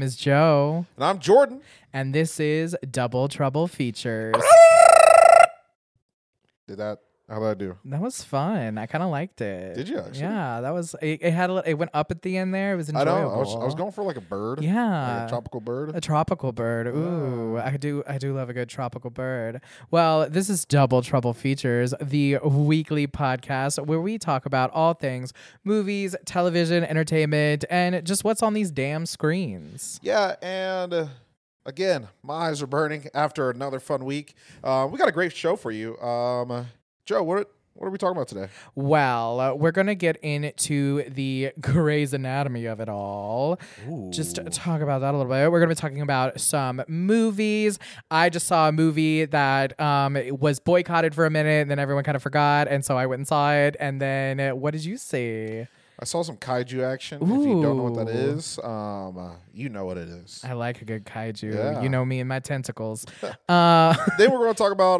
is Joe. And I'm Jordan. And this is Double Trouble Features. How did I do? That was fun. I kind of liked it. Did you actually? Yeah, that was. It went up at the end there. It was I enjoyable. know. I was going for like a bird. Yeah, Like a tropical bird. A tropical bird. Ooh, I do love a good tropical bird. Well, this is Double Trouble Features, the weekly podcast where we talk about all things movies, television, entertainment, and just what's on these damn screens. Yeah, and again, my eyes are burning after another fun week. We got a great show for you. Joe, what are we talking about today? Well, we're going to get into the Grey's Anatomy of it all. Ooh. Just to talk about that a little bit. We're going to be talking about some movies. I just saw a movie that was boycotted for a minute, and then everyone kind of forgot, and so I went and saw it. And then what did you see? I saw some kaiju action. Ooh. If you don't know what that is, you know what it is. I like a good kaiju. Yeah. You know me and my tentacles. Then we're going to talk about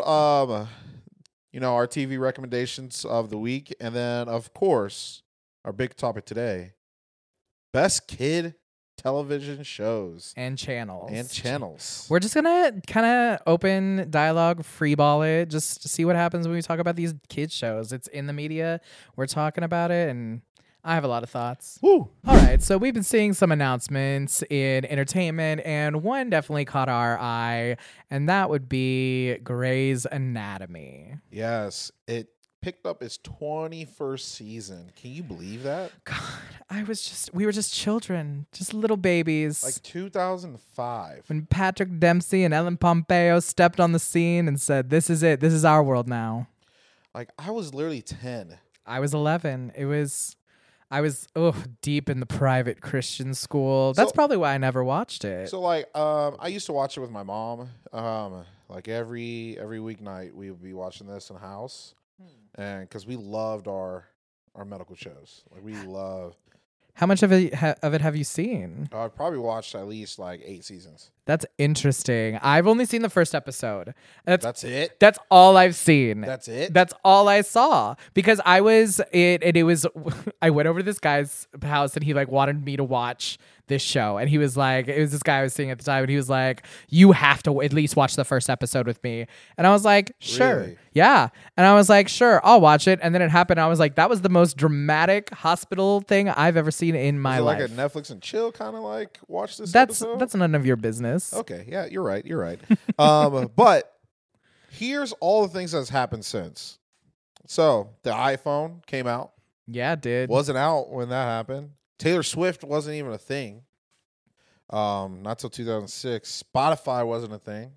our TV recommendations of the week, and then of course our big topic today: best kid television shows and channels. We're just gonna kind of open dialogue, freeball it, just to see what happens when we talk about these kids shows. It's in the media. We're talking about it, and I have a lot of thoughts. Woo! All right, so we've been seeing some announcements in entertainment, and one definitely caught our eye, and that would be Grey's Anatomy. Yes, it picked up its 21st season. Can you believe that? God, we were just children, just little babies. Like 2005. When Patrick Dempsey and Ellen Pompeo stepped on the scene and said, "This is it. This is our world now." Like I was literally 10. I was 11. I was deep in the private Christian school. That's probably why I never watched it. So I used to watch it with my mom. Like every weeknight we would be watching this in the house, and because we loved our medical shows, like we love. How much of it have you seen? I've probably watched at least like 8 seasons. That's interesting. I've only seen the first episode. That's it. That's all I've seen. That's it. That's all I saw because I was I went over to this guy's house and he like wanted me to watch this show, and he was like, it was this guy I was seeing at the time, and he was like, "You have to at least watch the first episode with me." And I was like, "Sure." Really? Yeah. And I was like, "Sure, I'll watch it." And then it happened. I was like, that was the most dramatic hospital thing I've ever seen in my life. Like a Netflix and chill kind of like watch this That's episode? none of your business. Okay, yeah, you're right. But here's all the things that's happened since. So the iPhone came out. Yeah, it did. Wasn't out when that happened. Taylor Swift wasn't even a thing. Not till 2006. Spotify wasn't a thing.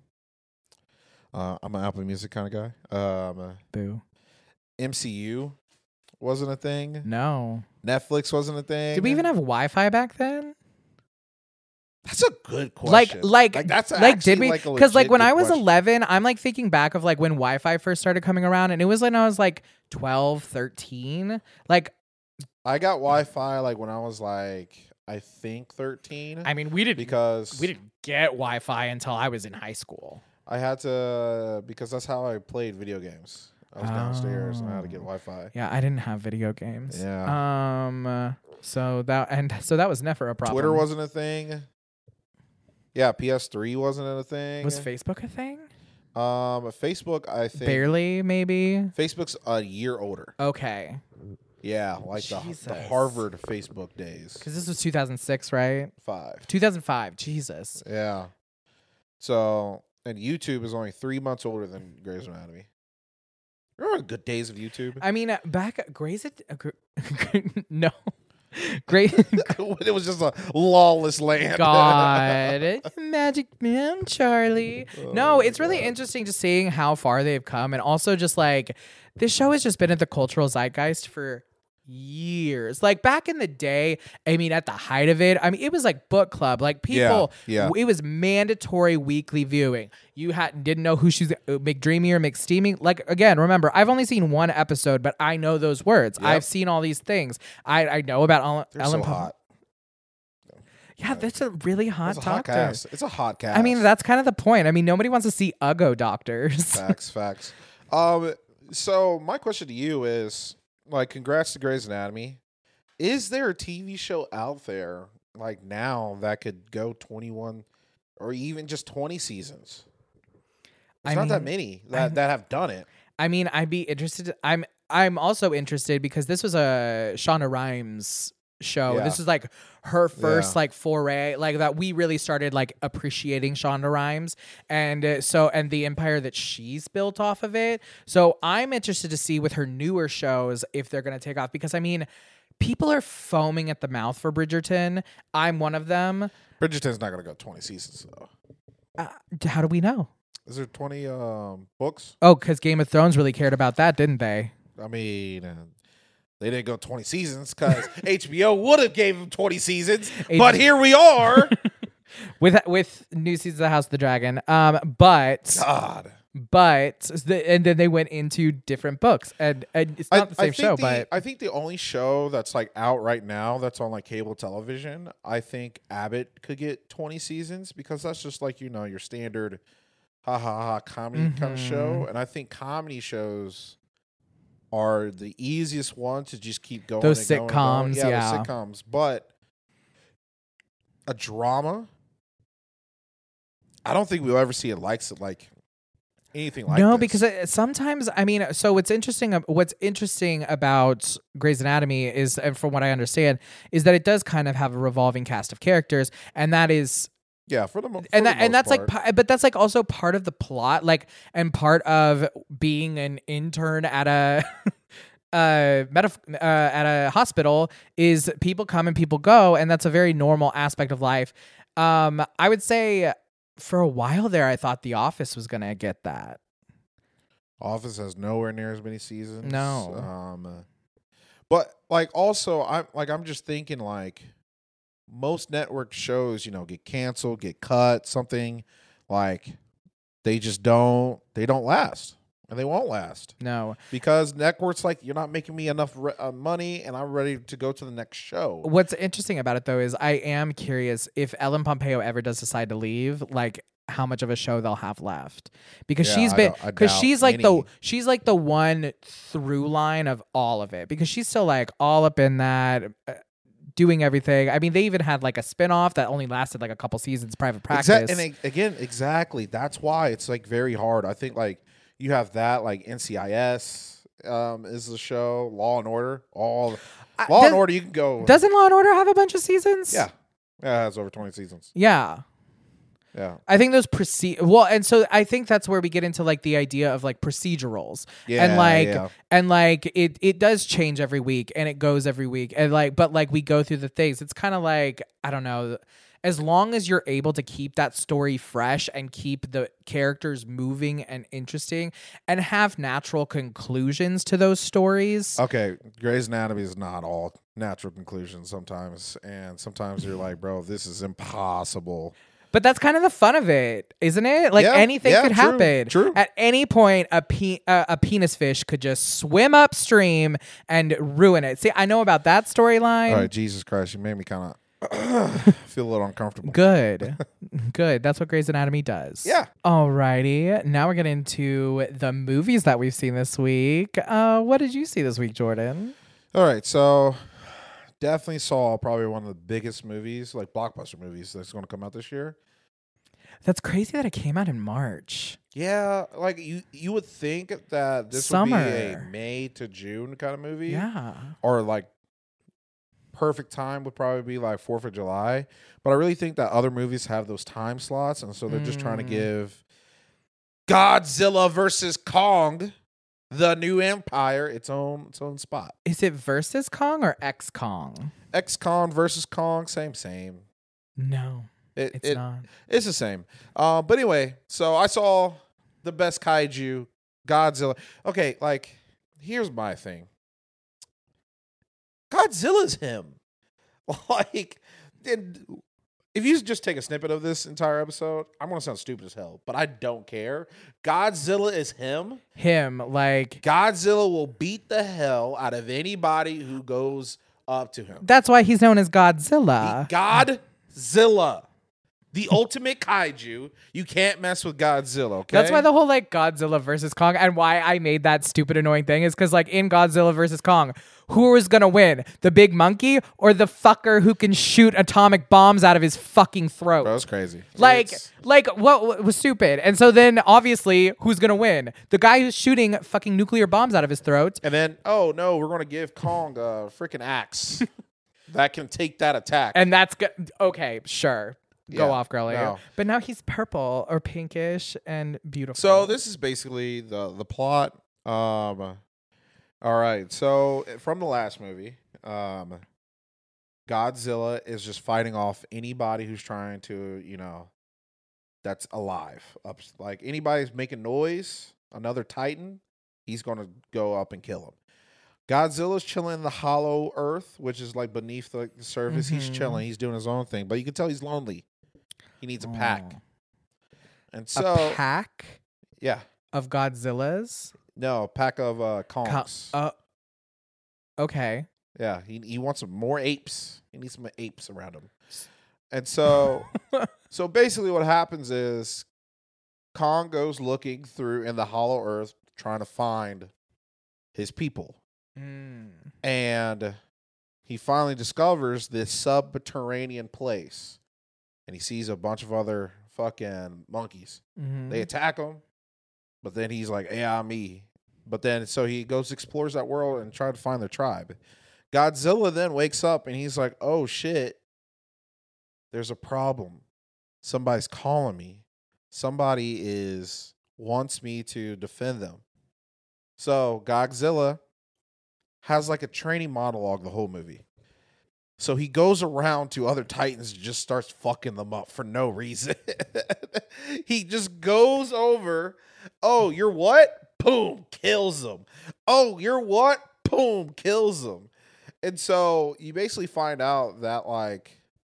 I'm an Apple Music kind of guy. Boo. MCU wasn't a thing. No. Netflix wasn't a thing. Did we even have Wi-Fi back then? That's a good question. That's did we? Because when I was 11, I'm like thinking back of like when Wi-Fi first started coming around, and it was when I was like 12, 13. Like I got Wi-Fi like when I was like I think 13. I mean, we didn't get Wi-Fi until I was in high school. I had to because that's how I played video games. I was downstairs and I had to get Wi-Fi. Yeah, I didn't have video games. Yeah. So that was never a problem. Twitter wasn't a thing. Yeah, PS3 wasn't a thing. Was Facebook a thing? Facebook, I think barely, maybe. Facebook's a year older. Okay. Yeah, like the Harvard Facebook days. Because this was 2006, right? 2005. Jesus. Yeah. So, and YouTube is only 3 months older than Grey's Anatomy. Remember the good days of YouTube? I mean, back Grey's no. Great. It was just a lawless land. God. Magic Man Charlie. No, it's really interesting just seeing how far they've come. And also just like, this show has just been at the cultural zeitgeist for years. Like back in the day, I mean, at the height of it, I mean, it was like book club. Like people, it was mandatory weekly viewing. You didn't know who she's McDreamy or McSteaming. Like again, remember, I've only seen one episode, but I know those words. Yep. I've seen all these things. I know about Ellen. So hot. Yeah, that's a really hot doctor. It's a hot cast. I mean, that's kind of the point. I mean, nobody wants to see Uggo doctors. Facts. So my question to you is, like, congrats to Grey's Anatomy. Is there a TV show out there like now that could go 21 or even just 20 seasons. It's not that many that have done it. I mean, I'd be interested. I'm also interested because this was a Shonda Rhimes show. Yeah. This is like her first Yeah. like foray, like that we really started like appreciating Shonda Rhimes, and and the empire that she's built off of it. So I'm interested to see with her newer shows if they're going to take off, because I mean, people are foaming at the mouth for Bridgerton. I'm one of them. Bridgerton's not going to go 20 seasons though. How do we know? Is there 20 books? Oh, because Game of Thrones really cared about that, didn't they? I mean, they didn't go 20 seasons because HBO would have gave them 20 seasons, but here we are. with new seasons of House of the Dragon. But God. and then they went into different books, and it's not the same show. But I think the only show that's like out right now that's on like cable television, I think Abbott could get 20 seasons because that's just like, your standard comedy kind of show. And I think comedy shows are the easiest one to just keep going. Those and going and sitcoms, going. yeah. Those sitcoms. But a drama, I don't think we'll ever see it like anything like no, this. because sometimes, I mean, so what's interesting about Grey's Anatomy is, and from what I understand, is that it does kind of have a revolving cast of characters, and that is. Yeah, for the most that's part. like, but that's like also part of the plot, like, and part of being an intern at a at a hospital is people come and people go, and that's a very normal aspect of life. I would say for a while there, I thought The Office was gonna get that. Office has nowhere near as many seasons. No. But like also, I'm just thinking like. Most network shows, get canceled, get cut, something like they don't last, and they won't last. No, because networks like, you're not making me enough money, and I'm ready to go to the next show. What's interesting about it though is I am curious if Ellen Pompeo ever does decide to leave, like how much of a show they'll have left, because she's like the one through line of all of it, because she's still like all up in that. Doing everything. I mean, they even had like a spinoff that only lasted like a couple seasons, Private Practice. And again, exactly. That's why it's like very hard. I think like you have that, like NCIS is the show, Law and Order. Law and Order, you can go. Doesn't Law and Order have a bunch of seasons? Yeah. Yeah, it has over 20 seasons. Yeah. Yeah. I think those and so I think that's where we get into like the idea of like procedurals. Yeah. And like it does change every week, and it goes every week. And like, but like we go through the things. It's kind of like, I don't know, as long as you're able to keep that story fresh and keep the characters moving and interesting and have natural conclusions to those stories. Okay, Grey's Anatomy is not all natural conclusions sometimes, and sometimes you're like, bro, this is impossible. But that's kind of the fun of it, isn't it? Like anything could happen. True. At any point, a penis fish could just swim upstream and ruin it. See, I know about that storyline. All right, Jesus Christ, you made me kind of feel a little uncomfortable. Good. That's what Grey's Anatomy does. Yeah. Alrighty. Now we're getting into the movies that we've seen this week. What did you see this week, Jordan? All right, so definitely saw probably one of the biggest movies, like blockbuster movies, that's going to come out this year. That's crazy that it came out in March. Yeah, like you would think that this would be a May to June kind of movie. Yeah. Or like perfect time would probably be like 4th of July. But I really think that other movies have those time slots, and so they're just trying to give Godzilla versus Kong, the new empire, its own spot. Is it versus Kong or X Kong? X Kong versus Kong, same. No, it's not. It's the same. But anyway, so I saw the best kaiju, Godzilla. Okay, like, here's my thing. Godzilla's him. Like, if you just take a snippet of this entire episode, I'm going to sound stupid as hell, but I don't care. Godzilla is him. Like, Godzilla will beat the hell out of anybody who goes up to him. That's why he's known as Godzilla. Godzilla. The ultimate kaiju. You can't mess with Godzilla, okay? That's why the whole like Godzilla versus Kong and why I made that stupid annoying thing is because like in Godzilla versus Kong, who is gonna win? The big monkey or the fucker who can shoot atomic bombs out of his fucking throat? Bro, that's crazy. Like, It's- what was stupid? And so then obviously who's gonna win? The guy who's shooting fucking nuclear bombs out of his throat. and then, oh no, we're gonna give Kong a freaking axe that can take that attack. And that's good. Okay, sure. Go Yeah, off, girlie. no. But now he's purple or pinkish and beautiful. So this is basically the plot. All right. So from the last movie, Godzilla is just fighting off anybody who's trying to, that's alive. Like anybody's making noise, another Titan, he's gonna go up and kill him. Godzilla's chilling in the hollow earth, which is like beneath the surface. He's Mhm. chilling. He's doing his own thing, but you can tell he's lonely. He needs a pack. Oh. And A so, pack yeah. of Godzillas. No, a pack of Kongs. Okay. Yeah, he wants some more apes. He needs some apes around him. And so so basically what happens is Kong goes looking through in the hollow earth trying to find his people. And he finally discovers this subterranean place. And he sees a bunch of other fucking monkeys. Mhm. They attack him, but then he's like, yeah, me. But then, so he goes, explores that world and tries to find their tribe. Godzilla then wakes up and he's like, oh shit, there's a problem. Somebody's calling me. Somebody wants me to defend them. So Godzilla has like a training monologue the whole movie. So he goes around to other Titans and just starts fucking them up for no reason. He just goes over, oh, you're what? Boom, kills them. Oh, you're what? Boom, kills them. And so you basically find out that like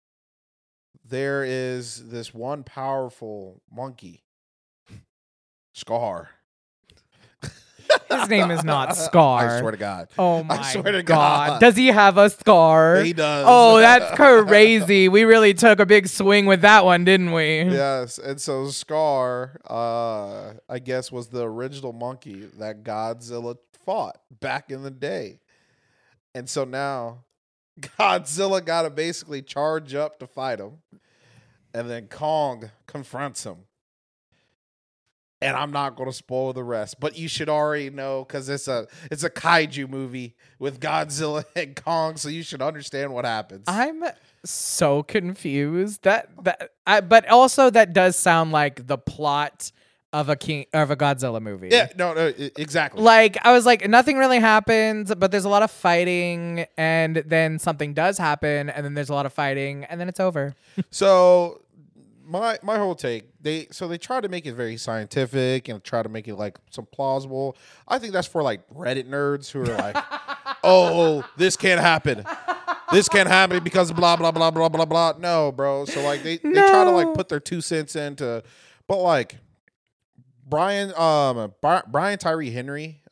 there is this one powerful monkey, Scar. His name is not Scar. I swear to God. Oh my swear to God. God. Does he have a scar? He does. Oh, that's crazy. We really took a big swing with that one, didn't we? Yes, and so Scar, I guess, was the original monkey that Godzilla fought back in the day. And so now Godzilla got to basically charge up to fight him. And then Kong confronts him. And I'm not going to spoil the rest, but you should already know because it's a kaiju movie with Godzilla and Kong, so you should understand what happens. I'm so confused. But also that does sound like the plot of a Godzilla movie. Yeah, no, exactly. Like I was like, nothing really happens, but there's a lot of fighting, and then something does happen, and then there's a lot of fighting, and then it's over. So my whole take, they try to make it very scientific and try to make it like some plausible. I think that's for like Reddit nerds who are like, oh, this can't happen. This can't happen because blah blah blah blah blah blah. No, bro. So like they try to like put their 2 cents into, but like Brian Tyree Henry,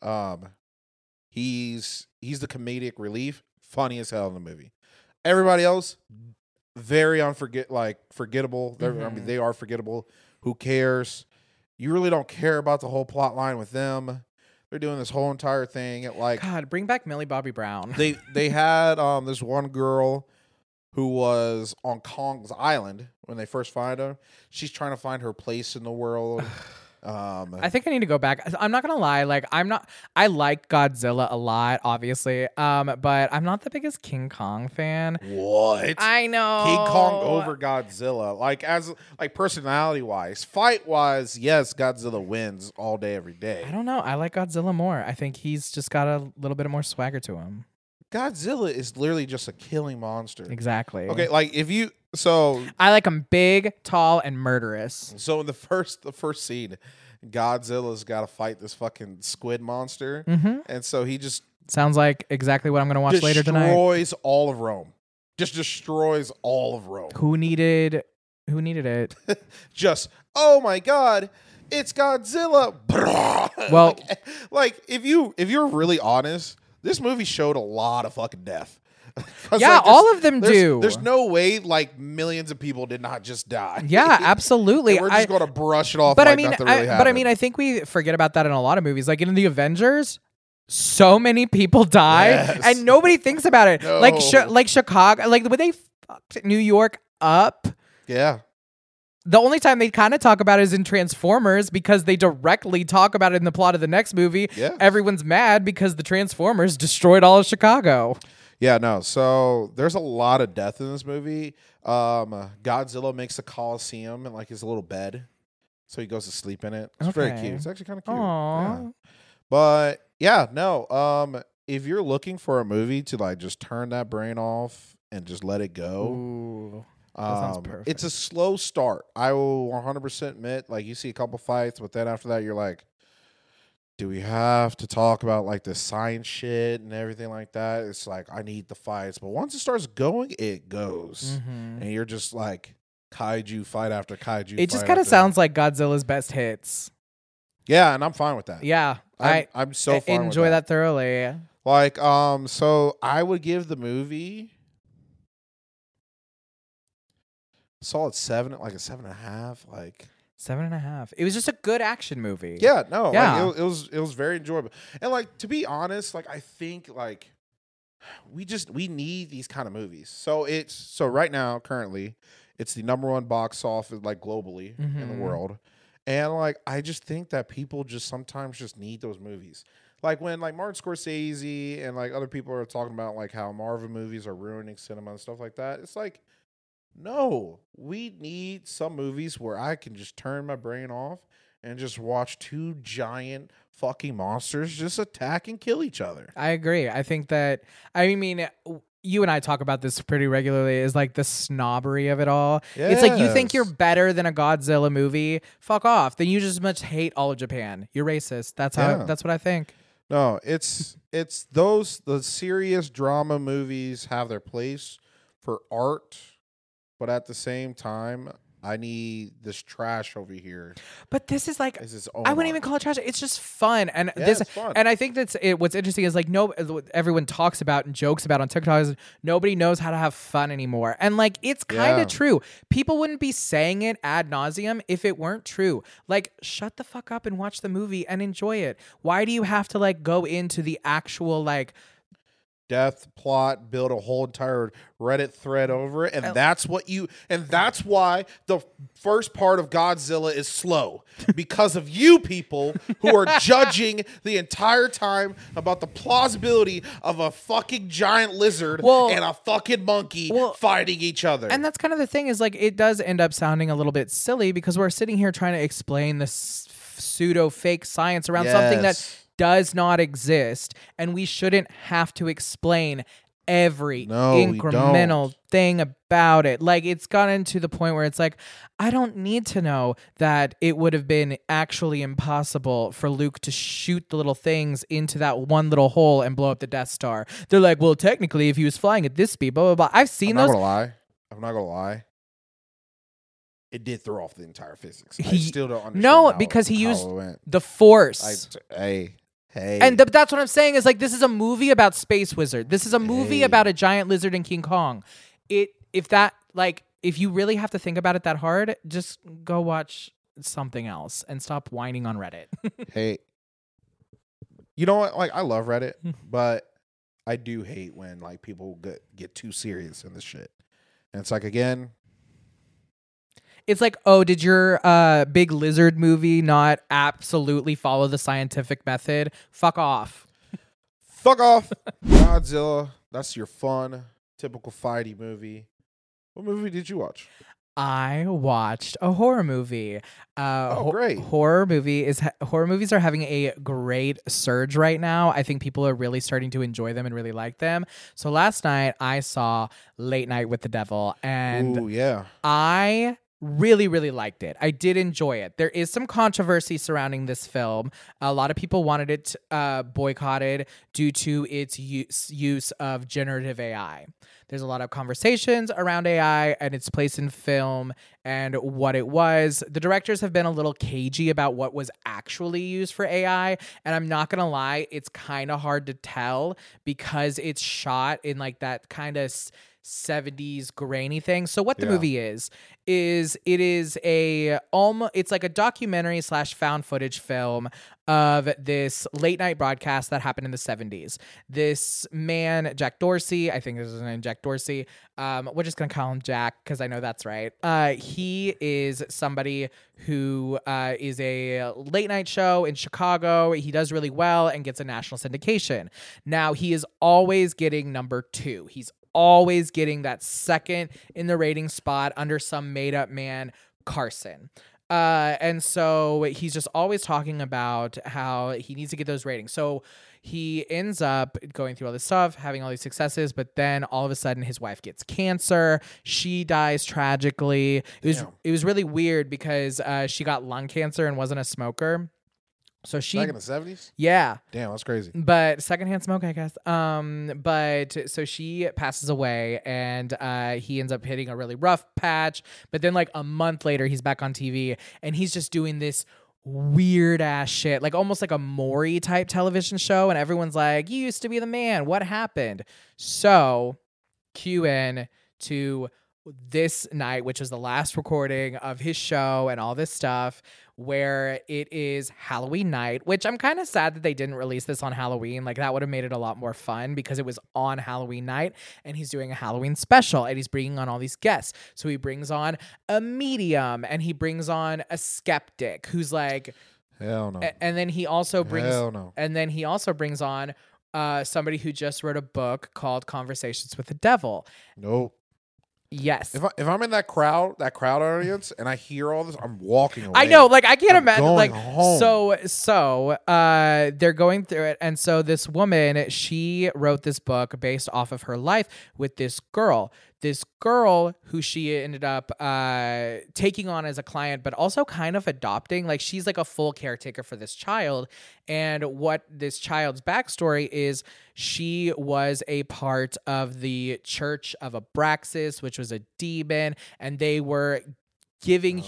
he's the comedic relief, funny as hell in the movie. Everybody else, very forgettable. I mean, they are forgettable. Who cares? You really don't care about the whole plot line with them. They're doing this whole entire thing at like God, bring back Millie Bobby Brown. they had this one girl who was on Kong's island when they first find her. She's trying to find her place in the world. I think I need to go back. I'm not gonna lie, I like Godzilla a lot, obviously. But I'm not the biggest King Kong fan. What? I know. King Kong over Godzilla. Like as personality wise. Fight wise, yes, Godzilla wins all day, every day. I don't know. I like Godzilla more. I think he's just got a little bit more swagger to him. Godzilla is literally just a killing monster. Exactly. Okay, like I like him big, tall, and murderous. So in the first scene, Godzilla's got to fight this fucking squid monster, and so he just sounds like exactly what I'm gonna watch later tonight. Destroys all of Rome. Just destroys all of Rome. Who needed it? Just oh my God, it's Godzilla. Well, like if you're really honest, this movie showed a lot of fucking death. Yeah, like, all of them do. There's no way like millions of people did not just die. Yeah, absolutely. And we're just going to brush it off. But like I mean, nothing really happened. I think we forget about that in a lot of movies. Like in the Avengers, so many people die, Yes. and nobody thinks about it. No. Like Chicago, like when they fucked New York up. Yeah. The only time they kind of talk about it is in Transformers because they directly talk about it in the plot of the next movie. Yeah. Everyone's mad because the Transformers destroyed all of Chicago. Yeah, no. So there's a lot of death in this movie. Godzilla makes a Coliseum in like his little bed. So he goes to sleep in it. It's very Okay. cute. It's actually kind of cute. Aww. Yeah. But yeah, no. If you're looking for a movie to like just turn that brain off and just let it go, Ooh. That sounds perfect. it's a slow start. I will 100% admit, like you see a couple fights, but then after that, you're like, do we have to talk about like the science shit and everything like that? It's like, I need the fights. But once it starts going, it goes. Mhm. And you're just like kaiju fight after kaiju. It just fight kind of after- sounds like Godzilla's best hits. Yeah, and I'm fine with that. Yeah, I'm so fine enjoy with that thoroughly. Like, so I would give the movie a solid 7, like a 7.5. Like, 7.5. It was just a good action movie. yeah, no, Yeah. like, it was very enjoyable. And like, to be honest, like I think like we need these kind of movies. So right now, currently, it's the #1 box office like globally in the Mhm. world. And like I just think that people just sometimes just need those movies. Like when like Martin Scorsese and like other people are talking about like how Marvel movies are ruining cinema and stuff like that. It's like, no, we need some movies where I can just turn my brain off and just watch two giant fucking monsters just attack and kill each other. I agree. I think that, I mean, you and I talk about this pretty regularly, is like the snobbery of it all. It's like, you think you're Yes. better than a Godzilla movie? Fuck off. Then you just must hate all of Japan. You're racist. That's Yeah. that's what I think. No, it's the serious drama movies have their place for art, but at the same time, I need this trash over here. But this is like, It's its own I wouldn't art. even call it trash. It's just fun. And Yeah, this, it's fun. and I think that's it. What's interesting is like, everyone talks about and jokes about on TikTok is nobody knows how to have fun anymore. And like, it's kind Yeah. of true. People wouldn't be saying it ad nauseum if it weren't true. Like, shut the fuck up and watch the movie and enjoy it. Why do you have to like go into the actual like, Death plot, build a whole entire Reddit thread over it, and that's why the first part of Godzilla is slow, because of you people who are judging the entire time about the plausibility of a fucking giant lizard and a fucking monkey fighting each other. and that's kind of the thing is like, it does end up sounding a little bit silly because we're sitting here trying to explain this pseudo fake science around something that Yes. does not exist, and we shouldn't have to explain every No, we incremental don't. thing about it. Like, it's gotten to the point where it's like, I don't need to know that it would have been actually impossible for Luke to shoot the little things into that one little hole and blow up the Death Star. They're like, well, technically, if he was flying at this speed, blah, blah, blah. I've seen I'm not those. gonna lie. It did throw off the entire physics. I He- still don't understand. No, how- because he how used it went. the Force. Hey. And that's what I'm saying is like, this is a movie about Space Wizard. This is a movie Hey. about a giant lizard and King Kong. If you really have to think about it that hard, just go watch something else and stop whining on Reddit. Hey, you know what? Like, I love Reddit, but I do hate when like people get too serious in this shit. And it's like, again, It's like, oh, did your big lizard movie not absolutely follow the scientific method? Fuck off. fuck off, Godzilla. That's your fun, typical fighty movie. What movie did you watch? I watched a horror movie. Great. Horror movies are having a great surge right now. I think people are really starting to enjoy them and really like them. So last night I saw Late Night with the Devil, and Ooh, yeah. I really, really liked it. I did enjoy it. There is some controversy surrounding this film. A lot of people wanted it boycotted due to its use of generative AI. There's a lot of conversations around AI and its place in film and what it was. The directors have been a little cagey about what was actually used for AI. And I'm not going to lie, it's kind of hard to tell because it's shot in like that kind of 70s grainy thing. So what the movie is it is it's like a documentary / found footage film of this late night broadcast that happened in the 70s. This man, Jack Dorsey, I think this is his name, Jack Dorsey. We're just gonna call him Jack because I know that's right. He is somebody who is a late night show in Chicago. He does really well and gets a national syndication. Now he is always getting number 2. He's always getting that second in the rating spot under some made up man, Carson. And so he's just always talking about how he needs to get those ratings. So he ends up going through all this stuff, having all these successes, but then all of a sudden his wife gets cancer. She dies tragically. It was really weird because she got lung cancer and wasn't a smoker. So she back in the 70s? Yeah. Damn, that's crazy. But secondhand smoke, I guess. But so she passes away and he ends up hitting a really rough patch. But then like a month later, he's back on TV and he's just doing this weird ass shit, like almost like a Maury type television show. And everyone's like, you used to be the man. What happened? So cue in to this night, which was the last recording of his show and all this stuff, where it is Halloween night, which I'm kind of sad that they didn't release this on Halloween. Like that would have made it a lot more fun because it was on Halloween night and he's doing a Halloween special and he's bringing on all these guests. So he brings on a medium and he brings on a skeptic who's like, hell no. And then he also brings, hell no. And then he also brings on somebody who just wrote a book called Conversations with the Devil. Nope. Yes. If I'm in that crowd audience, and I hear all this, I'm walking away. I know, like I can't imagine. Going like home. So they're going through it, and so this woman, she wrote this book based off of her life with this girl. This girl who she ended up taking on as a client, but also kind of adopting. Like she's like a full caretaker for this child. And what this child's backstory is, she was a part of the Church of Abraxas, which was a demon, and they were giving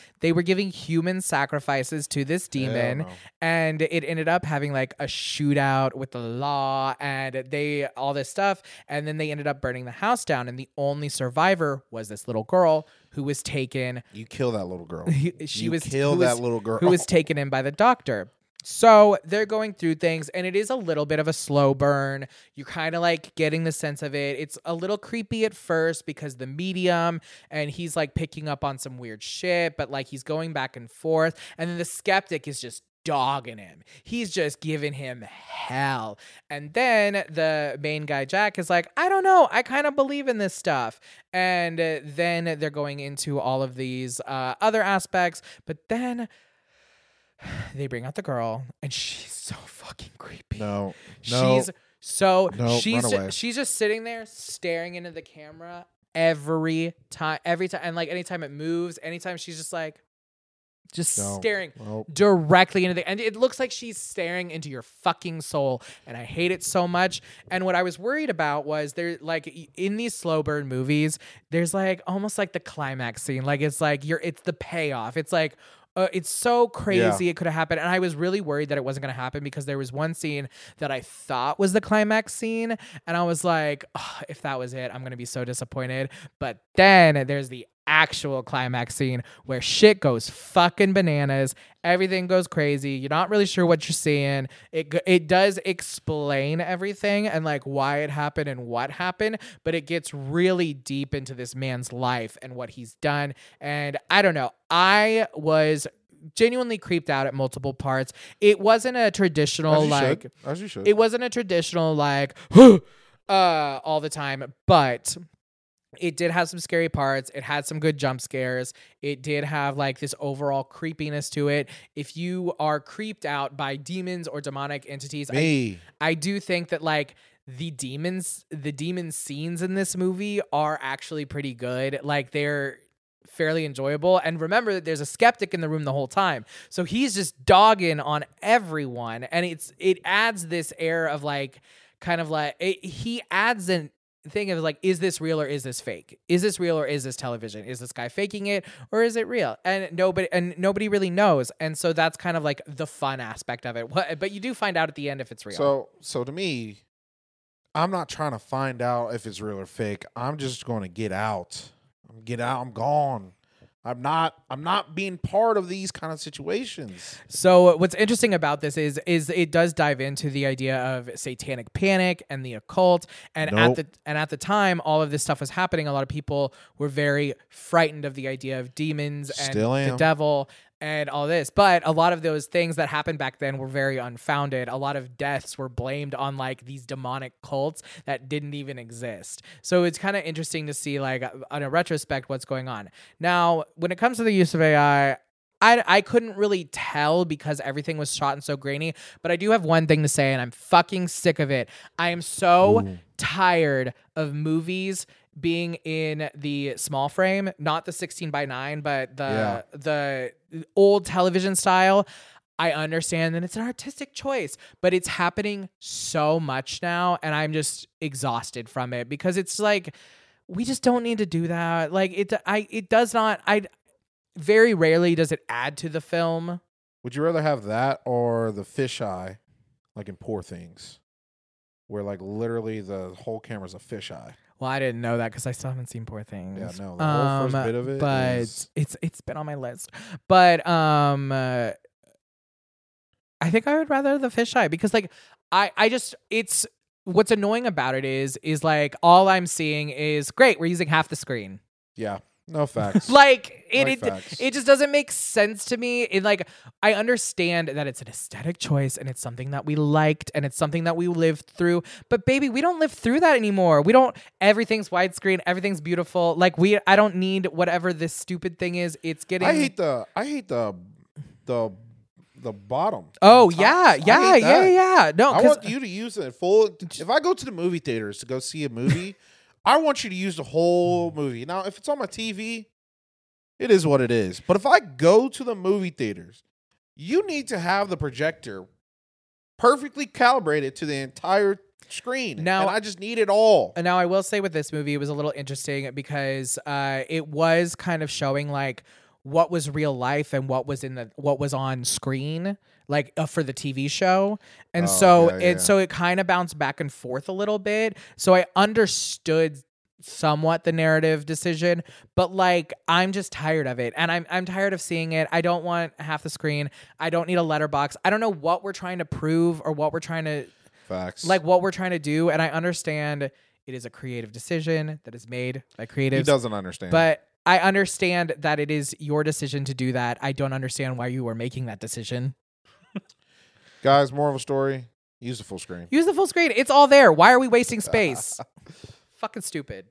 human sacrifices to this demon, and it ended up having like a shootout with the law and all this stuff, and then they ended up burning the house down, and the only survivor was this little girl who was taken. You kill that little girl. That little girl who was taken in by the doctor. So they're going through things, and it is a little bit of a slow burn. You're kind of like getting the sense of it. It's a little creepy at first because the medium, and he's like picking up on some weird shit, but like he's going back and forth. And then the skeptic is just dogging him. He's just giving him hell. And then the main guy, Jack, is like, I don't know. I kind of believe in this stuff. And then they're going into all of these other aspects, but then they bring out the girl, and she's so fucking creepy. She's just sitting there staring into the camera every time, and like anytime it moves, anytime she's just like staring directly into and it looks like she's staring into your fucking soul, and I hate it so much. And what I was worried about was there, like in these slow burn movies, there's like almost like the climax scene, like it's like it's the payoff. It's like it's so crazy it could have happened. And I was really worried that it wasn't going to happen because there was one scene that I thought was the climax scene. And I was like, oh, if that was it, I'm going to be so disappointed. But then there's the actual climax scene where shit goes fucking bananas. Everything goes crazy. You're not really sure what you're seeing. It does explain everything and like why it happened and what happened, but it gets really deep into this man's life and what he's done. And I don't know. I was genuinely creeped out at multiple parts. It wasn't a traditional as you should. It wasn't a traditional like all the time, but it did have some scary parts. It had some good jump scares. It did have like this overall creepiness to it. If you are creeped out by demons or demonic entities, I do think that like the demon scenes in this movie are actually pretty good. Like they're fairly enjoyable. And remember that there's a skeptic in the room the whole time. So he's just dogging on everyone. And it adds this air of like, kind of like, he adds an thing of like, is this real or is this fake? Is this real or is this television? Is this guy faking it or is it real? And nobody really knows. And so that's kind of like the fun aspect of it. But you do find out at the end if it's real. So to me, I'm not trying to find out if it's real or fake. I'm just going to get out. I'm gone. I'm not being part of these kind of situations. So what's interesting about this is it does dive into the idea of satanic panic and the occult. And at the time all of this stuff was happening, a lot of people were very frightened of the idea of demons and the devil and all this. But a lot of those things that happened back then were very unfounded. A lot of deaths were blamed on like these demonic cults that didn't even exist. So it's kind of interesting to see like on a retrospect what's going on. Now, when it comes to the use of AI, I couldn't really tell because everything was shot and so grainy, but I do have one thing to say, and I'm fucking sick of it. I am so tired of movies being in the small frame, not the 16:9, but the old television style. I understand that it's an artistic choice, but it's happening so much now, and I'm just exhausted from it because it's like we just don't need to do that. Like it does not. Very rarely does it add to the film. Would you rather have that or the fisheye, like in Poor Things, where like literally the whole camera's a fisheye? Well, I didn't know that because I still haven't seen Poor Things. Yeah, no, the whole first bit of it. But it's been on my list. But I think I would rather the fisheye because like I just it's what's annoying about it is like all I'm seeing is great. We're using half the screen. Yeah. No facts. Like it just doesn't make sense to me. It like I understand that it's an aesthetic choice and it's something that we liked and it's something that we lived through. But baby, we don't live through that anymore. We don't. Everything's widescreen. Everything's beautiful. Like I don't need whatever this stupid thing is. It's getting. I hate the bottom. Oh yeah. No, I want you to use it full. If I go to the movie theaters to go see a movie. I want you to use the whole movie. Now, if it's on my TV, it is what it is. But if I go to the movie theaters, you need to have the projector perfectly calibrated to the entire screen. Now, and I just need it all. And now I will say with this movie, it was a little interesting because it was kind of showing like what was real life and what was on screen, like for the TV show. And so it kind of bounced back and forth a little bit. So I understood somewhat the narrative decision, but like I'm just tired of it. And I'm tired of seeing it. I don't want half the screen. I don't need a letterbox. I don't know what we're trying to prove or what we're trying to what we're trying to do. And I understand it is a creative decision that is made by creatives. He doesn't understand. But I understand that it is your decision to do that. I don't understand why you are making that decision. Guys, moral of the story, use the full screen. Use the full screen. It's all there. Why are we wasting space? Fucking stupid.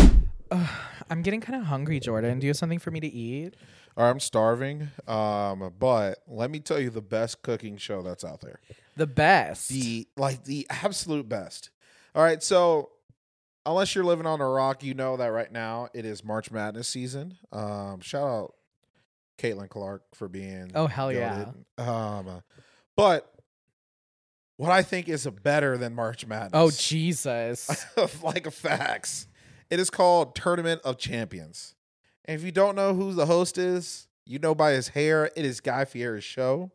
I'm getting kind of hungry, Jordan. Do you have something for me to eat? All right, I'm starving. But let me tell you the best cooking show that's out there. The best. The absolute best. All right, so unless you're living on a rock, you know that right now it is March Madness season. Shout out Caitlin Clark for being hell goated. Yeah. But what I think is better than March Madness. Oh, Jesus. Like a facts. It is called Tournament of Champions. And if you don't know who the host is, you know by his hair, it is Guy Fieri's show.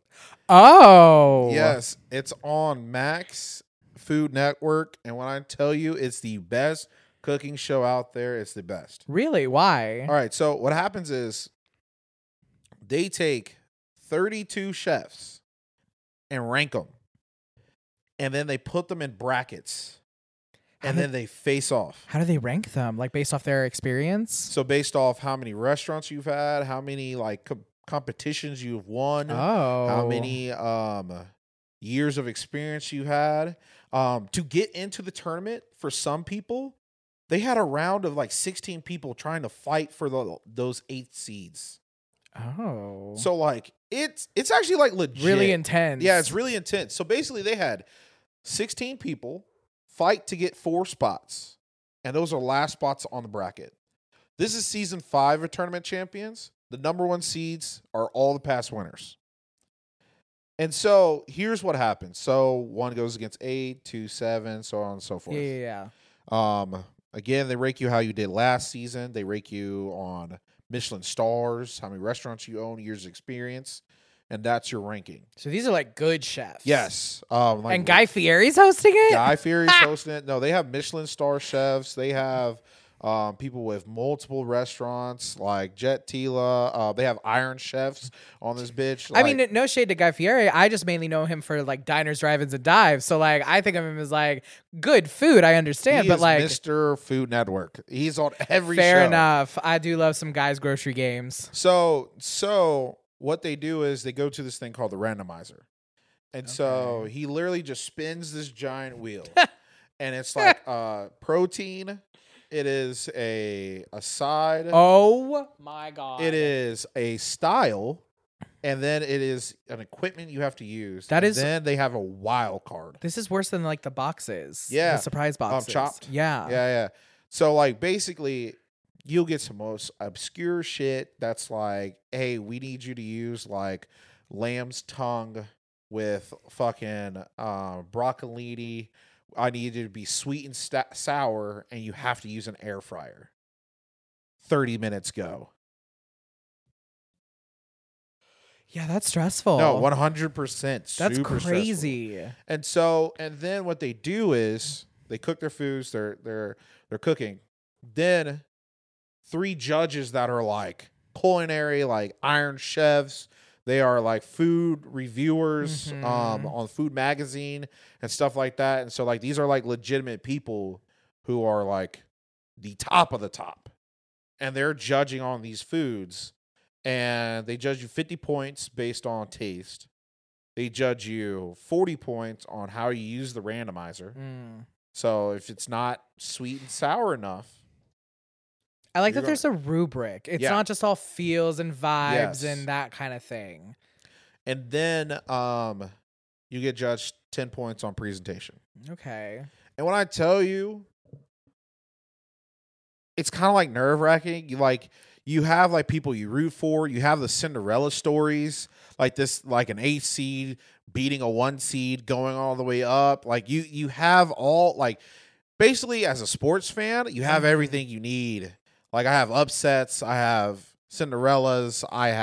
Oh. Yes, it's on Max Food Network. And when I tell you it's the best cooking show out there, it's the best. Really? Why? All right, so what happens is they take 32 chefs and rank them. And then they put them in brackets. And then they face off. How do they rank them? Like based off their experience? So based off how many restaurants you've had, how many like competitions you've won, how many years of experience you had. To get into the tournament, for some people, they had a round of like 16 people trying to fight for those 8 seeds. Oh. So like it's actually like legit. Really intense. Yeah, it's really intense. So basically they had 16 people fight to get 4 spots. And those are last spots on the bracket. This is season 5 of Tournament Champions. The number 1 seeds are all the past winners. And so here's what happens. So 1 goes against 8, 2, 7, so on and so forth. Yeah. Again, they rake you how you did last season. They rake you on Michelin stars, how many restaurants you own, years of experience, and that's your ranking. So these are like good chefs. Yes. And Guy Fieri's hosting it? Guy Fieri's hosting it. No, they have Michelin star chefs. They have people with multiple restaurants like Jet Tila. They have Iron Chefs on this bitch. I mean, no shade to Guy Fieri. I just mainly know him for like diners, drive-ins, and dives. So like, I think of him as like good food. I understand, he but is like Mr. Food Network. He's on every show. Fair enough. I do love some Guy's Grocery Games. So what they do is they go to this thing called the randomizer, and so he literally just spins this giant wheel, and it's like protein. It is a side. Oh my God. It is a style, and then it is an equipment you have to use. Then they have a wild card. This is worse than like the boxes. Yeah. The surprise boxes. Chopped. Yeah. Yeah. So like basically you'll get some most obscure shit that's like, hey, we need you to use like lamb's tongue with fucking broccolini. I need it to be sweet and sour, and you have to use an air fryer. 30 minutes go. Yeah, that's stressful. No, 100%. That's crazy. Stressful. And then what they do is they cook their foods. They're cooking. Then 3 judges that are like culinary, like Iron Chefs. They are like food reviewers on Food Magazine and stuff like that. And so like these are like legitimate people who are like the top of the top. And they're judging on these foods. And they judge you 50 points based on taste. They judge you 40 points on how you use the randomizer. So if it's not sweet and sour enough. I like that there's a rubric. It's not just all feels and vibes and that kind of thing. And then you get judged 10 points on presentation. Okay. And when I tell you, it's kind of like nerve-wracking. You have like people you root for. You have the Cinderella stories, like this, like an 8 seed beating a 1 seed, going all the way up. Like you have all, like, basically as a sports fan, you have everything you need. Like I have upsets, I have Cinderellas,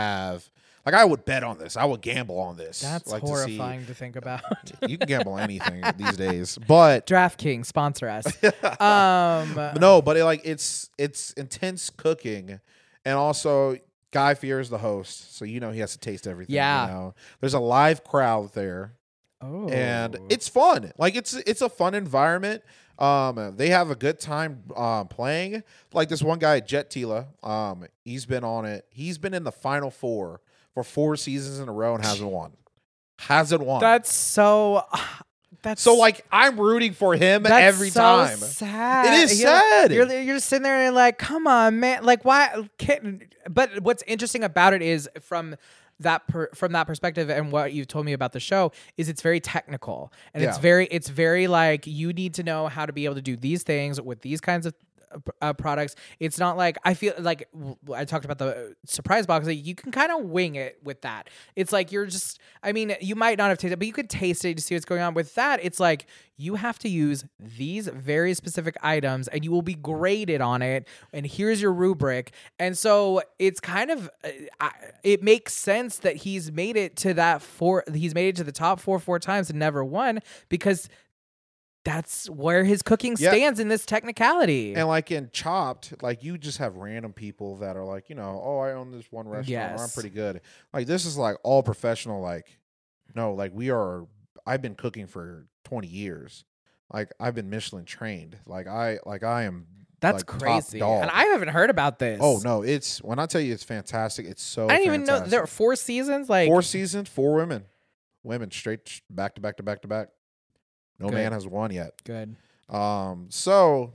I would bet on this. I would gamble on this. That's like horrifying to think about. You can gamble anything these days, but DraftKings sponsor us. No, but it's intense cooking, and also Guy Fieri is the host, so he has to taste everything. Yeah, there's a live crowd there. Oh, and it's fun. Like it's a fun environment. They have a good time playing. Like this one guy, Jet Tila, he's been on it. He's been in the Final Four for 4 seasons in a row and hasn't won. That's so like I'm rooting for him every time. Sad. It is sad. You're sitting there and like, come on, man. Like why? But what's interesting about it is from that perspective, and what you've told me about the show is it's very technical, and it's very like you need to know how to be able to do these things with these kinds of products. It's not like, I feel like I talked about the surprise box, like you can kind of wing it with that. It's like you're just, I mean, you might not have tasted it, but you could taste it to see what's going on. With that, it's like you have to use these very specific items and you will be graded on it, and here's your rubric. And so it's kind of it makes sense that he's made it to the top 4 times and never won, because that's where his cooking stands in this technicality. And like in Chopped, like you just have random people that are like, oh, I own this one restaurant, or I'm pretty good. Like this is like all professional. Like, no, like I've been cooking for 20 years. Like I've been Michelin trained. Like I am. That's like crazy. Top dog. And I haven't heard about this. Oh no, when I tell you it's fantastic, it's so I didn't even know there were 4 seasons. Like 4 seasons, 4 women straight back to back to back to back. No man has won yet. Good. So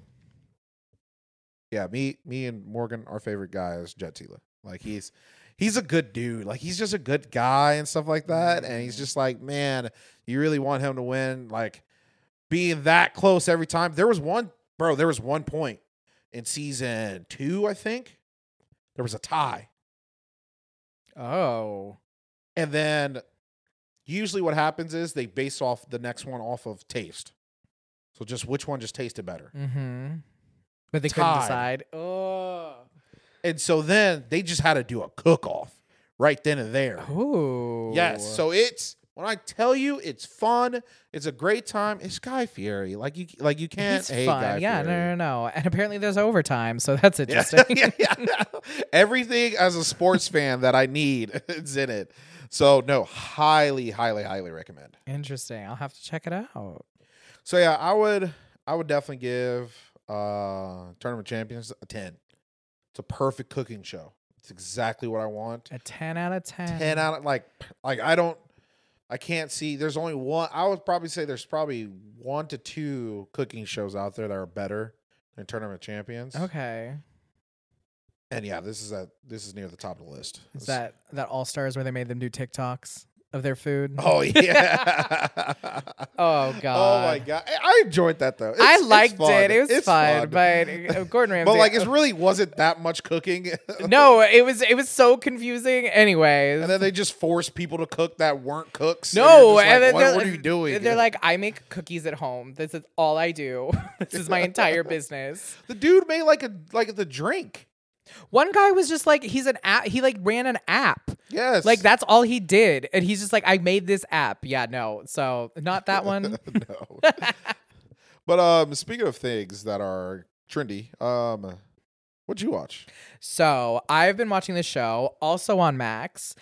yeah, me and Morgan, our favorite guy is Jet Tila. Like he's a good dude. Like he's just a good guy and stuff like that. And he's just like, man, you really want him to win. Like being that close every time. There was one point in season 2, I think. There was a tie. Oh. And then usually what happens is they base off the next one off of taste. So just which one just tasted better. Mm-hmm. But they couldn't Tied. decide. Oh. And so then they just had to do a cook-off right then and there. Ooh. Yes. So it's, when I tell you it's fun, it's a great time. It's Guy Fieri. Like you can't He's hate fun. Guy Yeah, Fieri. no. And apparently there's overtime, so that's Yeah, interesting. yeah. Everything as a sports fan that I need is in it. So no, highly, highly, highly recommend. Interesting. I'll have to check it out. So yeah, I would definitely give Tournament of Champions a 10. It's a perfect cooking show. It's exactly what I want. A 10 out of 10. 10 out of like I can't see. There's only one. I would probably say there's probably 1 to 2 cooking shows out there that are better than Tournament of Champions. Okay. And yeah, this is near the top of the list. Is that All Stars where they made them do TikToks of their food? Oh yeah. Oh god. Oh my god. I enjoyed that though. I It's liked fun. it. It was It's fun, but Gordon Ramsay. But like, it really wasn't that much cooking. no, it was so confusing. Anyways, And then they just forced people to cook that weren't cooks. no, and, and you're then just like, what are you doing? They're like, I make cookies at home. This is all I do. This is my entire business. the dude made like the drink. One guy was just like, he's an app. He like ran an app. Yes. Like that's all he did, and he's just like, I made this app. Yeah, no, so not that one. No. But speaking of things that are trendy, what'd you watch? So I've been watching this show also on Max.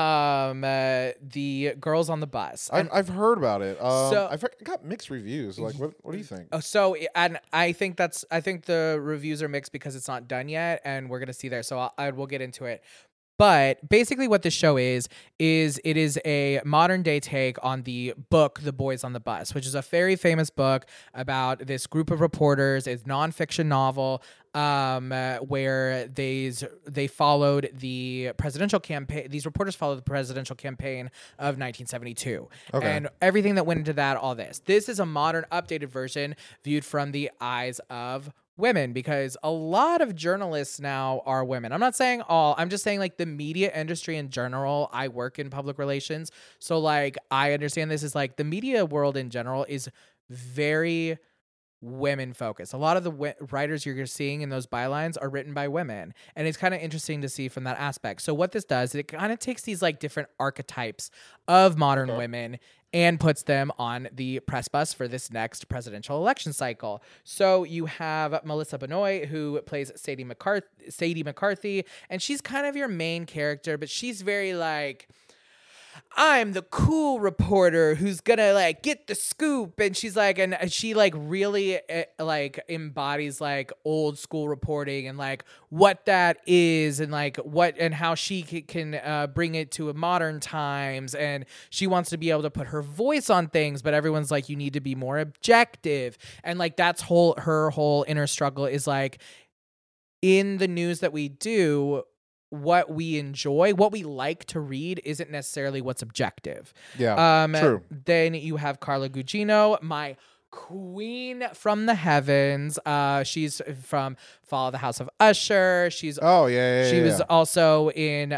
The Girls on the Bus. I've heard about it. So- I've got mixed reviews. Like, what do you think? So, and I think the reviews are mixed because it's not done yet, and we're gonna see there. So we'll get into it. But basically, what this show is it is a modern day take on the book "The Boys on the Bus," which is a very famous book about this group of reporters. It's a nonfiction novel where they followed the presidential campaign. These reporters followed the presidential campaign of 1972, Okay. and everything that went into that. All this. This is a modern, updated version viewed from the eyes of women, because a lot of journalists now are women. I'm not saying all, I'm just saying like the media industry in general. I work in public relations, so like I understand this is like the media world in general is very women focused. A lot of the writers you're seeing in those bylines are written by women, and it's kind of interesting to see from that aspect. So what this does, it kind of takes these like different archetypes of modern women and puts them on the press bus for this next presidential election cycle. So you have Melissa Benoist, who plays Sadie McCarthy, and she's kind of your main character, but she's very like, I'm the cool reporter who's gonna like get the scoop, and she's like, and she like really like embodies like old school reporting and like what that is, and like what and how she can bring it to modern times, and she wants to be able to put her voice on things, but everyone's like, you need to be more objective, and like that's her whole inner struggle is like, in the news that we do, what we enjoy, what we like to read isn't necessarily what's objective. Yeah, true. Then you have Carla Gugino, my queen from the heavens. She's from Fall of the House of Usher. She's She was also in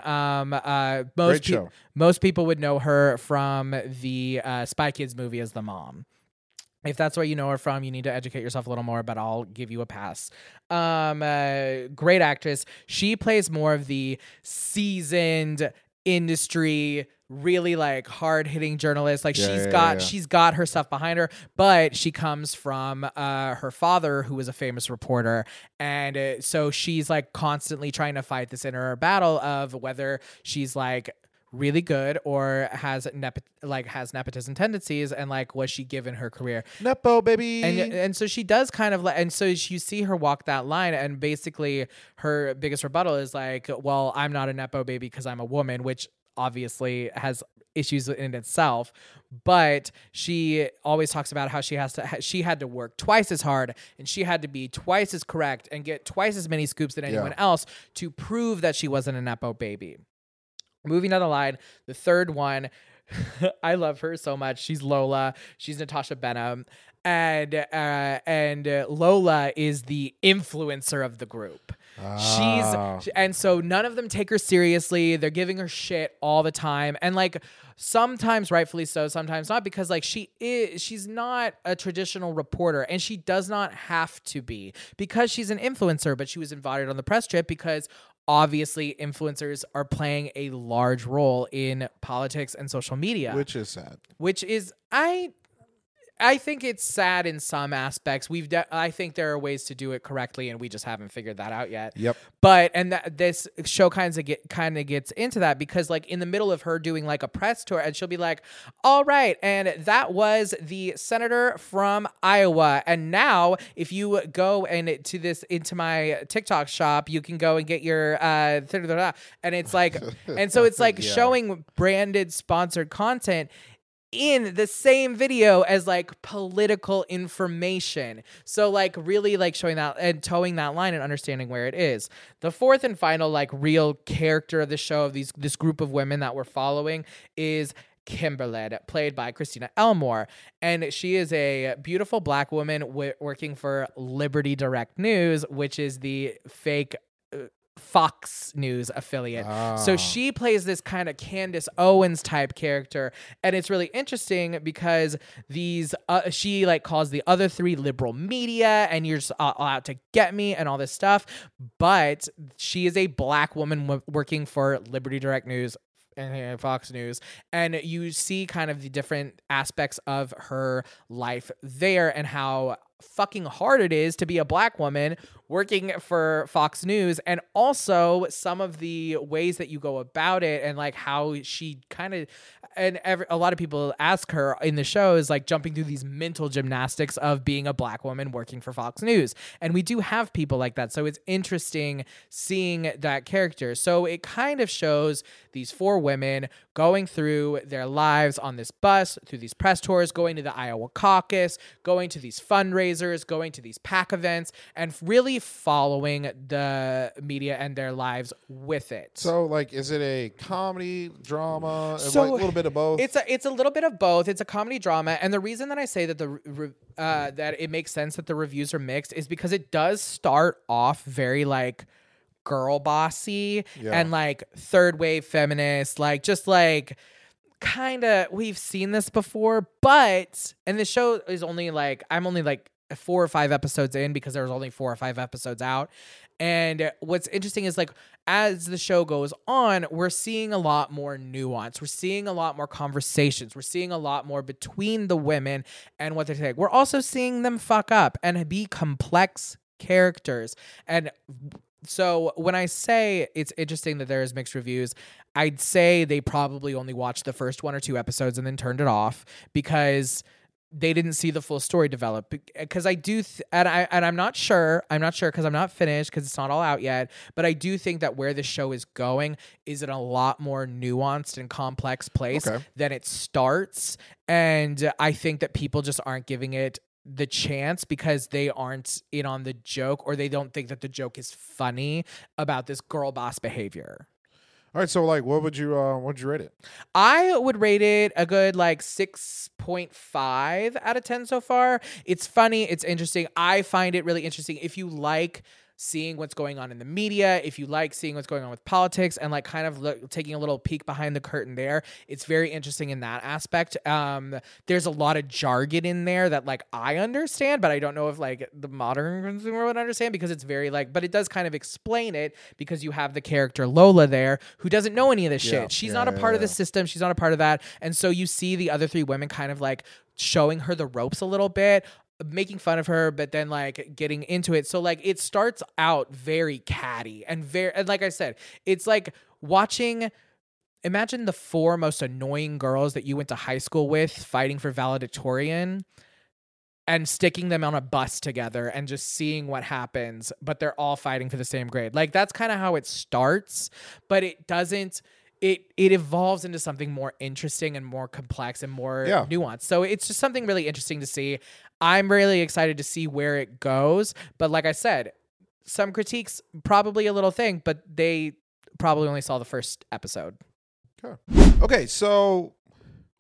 most people would know her from the Spy Kids movie as the mom. If that's where you know her from, you need to educate yourself a little more, but I'll give you a pass. Great actress. She plays more of the seasoned industry, really like hard-hitting journalist. Like she's got her stuff behind her, but she comes from her father, who was a famous reporter, and so she's like constantly trying to fight this inner battle of whether she's like really good or has nepotism tendencies, and like was she given her career Nepo baby, and so she does kind of and so you see her walk that line, and basically her biggest rebuttal is like, well, I'm not a nepo baby because I'm a woman, which obviously has issues in itself, but she always talks about how she had to work twice as hard, and she had to be twice as correct and get twice as many scoops than anyone else to prove that she wasn't a nepo baby. Moving down the line, the third one, I love her so much. She's Lola. She's Natasha Benham. And Lola is the influencer of the group. Oh. And so none of them take her seriously. They're giving her shit all the time. And like sometimes rightfully so, sometimes not, because like she's not a traditional reporter, and she does not have to be because she's an influencer, but she was invited on the press trip because obviously influencers are playing a large role in politics and social media. Which is sad. Which is I think it's sad in some aspects. I think there are ways to do it correctly, and we just haven't figured that out yet. Yep. But this show kind of gets into that because, like, in the middle of her doing like a press tour, and she'll be like, "All right, and that was the senator from Iowa, and now if you go into my TikTok shop, you can go and get your and it's like, and so it's like showing branded sponsored content in the same video as like political information. So like really like showing that and towing that line and understanding where it is. The fourth and final like real character of the show of this group of women that we're following is Kimberly, played by Christina Elmore. And she is a beautiful black woman working for Liberty Direct News, which is the fake Fox News affiliate. So she plays this kind of Candace Owens type character, and it's really interesting because she like calls the other three liberal media, and you're just out to get me and all this stuff. But she is a black woman working for Liberty Direct News and Fox News, and you see kind of the different aspects of her life there and how fucking hard it is to be a black woman working for Fox News, and also some of the ways that you go about it and like how she kind of, and a lot of people ask her in the show is like jumping through these mental gymnastics of being a black woman working for Fox News. And we do have people like that. So it's interesting seeing that character. So it kind of shows these four women going through their lives on this bus, through these press tours, going to the Iowa caucus, going to these fundraisers, going to these PAC events, and really following the media and their lives with it. So, like, is it a comedy, drama, So, like a little bit of both? It's a little bit of both. It's a comedy drama, and the reason that I say that that it makes sense that the reviews are mixed is because it does start off very like girl bossy and like third wave feminist, like just like kind of we've seen this before, but and the show is only like I'm only like 4 or 5 episodes in because there was only 4 or 5 episodes out. And what's interesting is like as the show goes on, we're seeing a lot more nuance. We're seeing a lot more conversations. We're seeing a lot more between the women and what they're saying. We're also seeing them fuck up and be complex characters. And so when I say it's interesting that there's mixed reviews, I'd say they probably only watched the first 1 or 2 episodes and then turned it off because they didn't see the full story develop. Because I do, I'm not sure because I'm not finished because it's not all out yet. But I do think that where the show is going is in a lot more nuanced and complex place than it starts. And I think that people just aren't giving it the chance because they aren't in on the joke, or they don't think that the joke is funny about this girl boss behavior. All right, so like, what'd you rate it? I would rate it a good like 6.5 out of 10 so far. It's funny, it's interesting. I find it really interesting if you like seeing what's going on in the media, if you like seeing what's going on with politics and like kind of taking a little peek behind the curtain there. It's very interesting in that aspect. There's a lot of jargon in there that like I understand, but I don't know if like the modern consumer would understand because it's very like, but it does kind of explain it because you have the character Lola there who doesn't know any of this shit. She's not a part of the system. She's not a part of that. And so you see the other 3 women kind of like showing her the ropes a little bit, making fun of her, but then like getting into it. So like it starts out very catty and like I said, it's like imagine the 4 most annoying girls that you went to high school with fighting for valedictorian and sticking them on a bus together and just seeing what happens, but they're all fighting for the same grade. Like that's kind of how it starts, but it doesn't. It evolves into something more interesting and more complex and more nuanced. So it's just something really interesting to see. I'm really excited to see where it goes. But like I said, some critiques, probably a little thing, but they probably only saw the first episode. Okay, so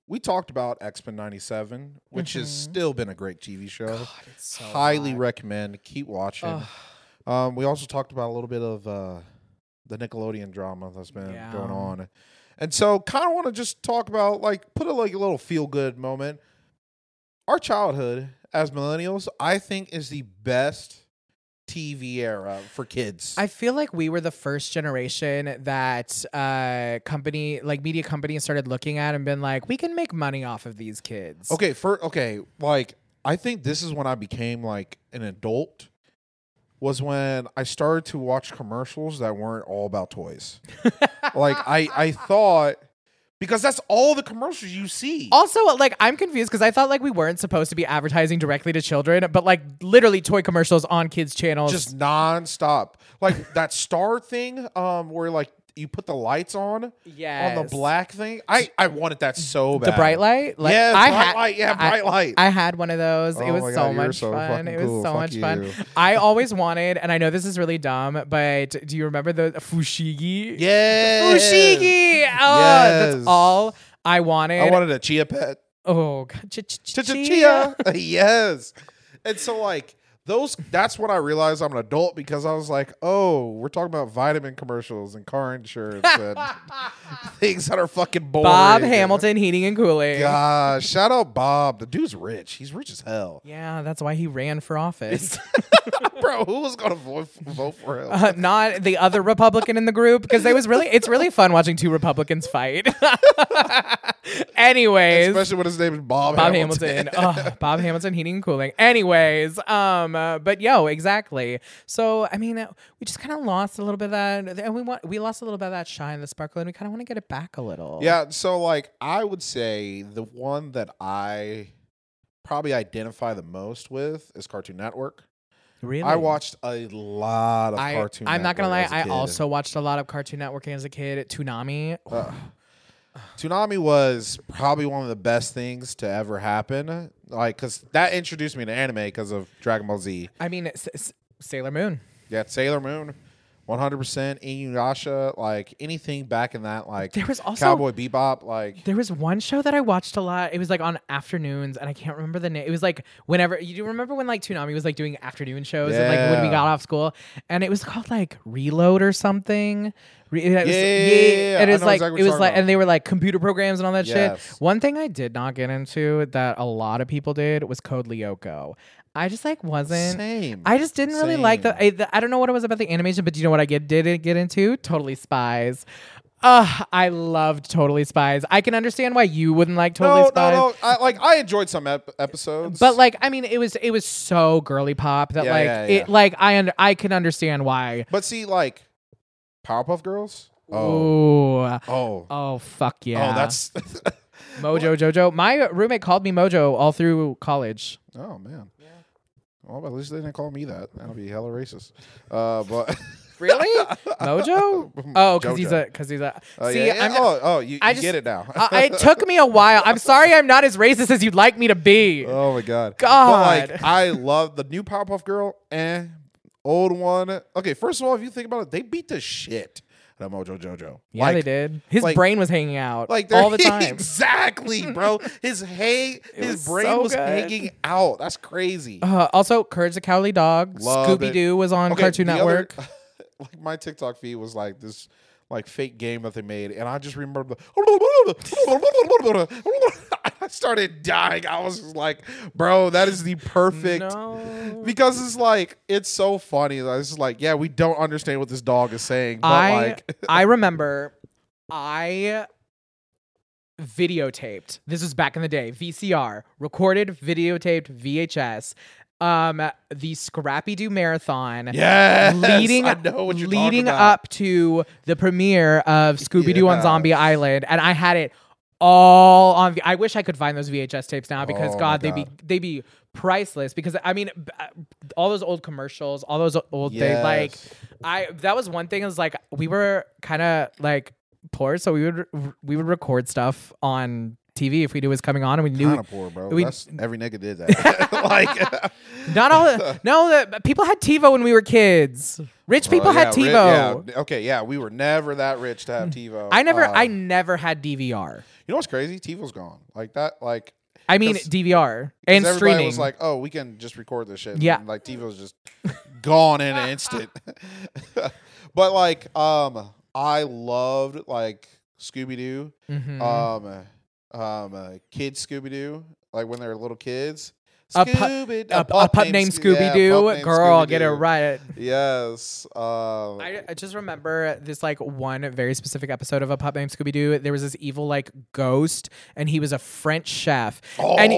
we talked about X-Men 97, which has still been a great TV show. God, it's so Highly hot. recommend. Keep watching. We also talked about a little bit of the Nickelodeon drama that's been going on. And so kind of want to just talk about, like, put a little feel-good moment. Our childhood as millennials, I think, is the best TV era for kids. I feel like we were the first generation that media companies started looking at and been like, we can make money off of these kids. Okay, like, I think this is when I became, like, an adult, was when I started to watch commercials that weren't all about toys. Like, I thought, because that's all the commercials you see. Also, like, I'm confused because I thought, like, we weren't supposed to be advertising directly to children, but, like, literally toy commercials on kids' channels. Just nonstop. Like, that Star thing, where, like, you put the lights on the black thing. I wanted that so bad. The bright light? Like, Yeah, bright light. I had one of those. Oh it was my so God, much you're fun. It was cool. so Fuck much fun. you. I always wanted, and I know this is really dumb, but do you remember the Fushigi? Yeah. Fushigi! Oh, Yes. that's all I wanted. I wanted a chia pet. Oh, God. Chia. Yes. And so, like, that's when I realized I'm an adult, because I was like, oh, we're talking about vitamin commercials and car insurance and things that are fucking boring. Bob Hamilton Heating and Cooling. Gosh, shout out Bob. The dude's rich. He's rich as hell. Yeah, that's why he ran for office. Bro, who was going to vote for him? Not the other Republican in the group, because it's really fun watching two Republicans fight. Anyways. Especially when his name is Bob Hamilton. Oh, Bob Hamilton Heating and Cooling. Anyways, but exactly. So, I mean, we just kind of lost a little bit of that, and we lost a little bit of that shine, the sparkle, and we kind of want to get it back a little. Yeah, so, like, I would say the one that I probably identify the most with is Cartoon Network. Really? I watched a lot of Cartoon Network. I'm not going to lie, as a I kid. also watched a lot of Cartoon Network as a kid. Toonami. Toonami was probably one of the best things to ever happen. Like, because that introduced me to anime because of Dragon Ball Z. I mean, Sailor Moon. Yeah, Sailor Moon, 100%. Inuyasha, like anything back in that, like there was also Cowboy Bebop. Like, there was one show that I watched a lot. It was like on afternoons, and I can't remember the name. It was like whenever you do remember when like Toonami was like doing afternoon shows, and like when we got off school, and it was called like Reload or something. And it was like exactly it was like, about. and they were like computer programs and all that Yes. shit. One thing I did not get into that a lot of people did was Code Lyoko. I just like wasn't. Same. I just didn't really like the. I don't know what it was about the animation, but do you know what I didn't get into? Totally Spies. I loved Totally Spies. I can understand why you wouldn't like Totally Spies. No. I enjoyed some episodes, But like, I mean, it was so girly pop that it like I can understand why. But see, like Powerpuff Girls. Oh, fuck yeah. Oh, that's Mojo Jojo. My roommate called me Mojo all through college. Oh man. Yeah. Well, at least they didn't call me that. That'll be hella racist. But really, Mojo? Oh, because he's a. See, you get it now. It took me a while. I'm sorry, I'm not as racist as you'd like me to be. Oh my god. God. But like, I love the new Powerpuff Girl. Old one. Okay, first of all, if you think about it, they beat the shit out of Mojo Jojo. Yeah, they did. His brain was hanging out like all the time. Exactly, bro. His brain was hanging out. That's crazy. Also, Courage the Cowardly Dog. Scooby Doo was on Cartoon Network. Like my TikTok feed was like this like fake game that they made, and I just remember I started dying. I was just like, bro, that is the perfect because it's like it's so funny. It's just like, yeah, we don't understand what this dog is saying, but I remember I videotaped. This was back in the day. VCR, recorded, videotaped, VHS. The Scrappy Doo marathon. Yes, leading I know what you're leading talking about. up to the premiere of Scooby Doo on Zombie Island, and I had it all on. I wish I could find those VHS tapes now because they'd be priceless. Because I mean, all those old commercials, all those old things. Like that was one thing. Is like we were kind of like poor, so we would record stuff on TV if we knew it was coming on, and we knew kind of poor, bro. Every nigga did that. Like, not all. No, people had TiVo when we were kids. Rich people had TiVo. Yeah. We were never that rich to have TiVo. I never had DVR. You know what's crazy? TiVo's gone. Like that. Like I mean DVR and everybody streaming. was like, oh, we can just record this shit. Yeah. And like TiVo's just gone in an instant. But like, I loved like Scooby Doo, kids Scooby Doo, like when they were little kids. A pup named Scooby Doo. Girl, get it right. Yes. I just remember this like one very specific episode of A Pup Named Scooby Doo. There was this evil like ghost, and he was a French chef. Oh, and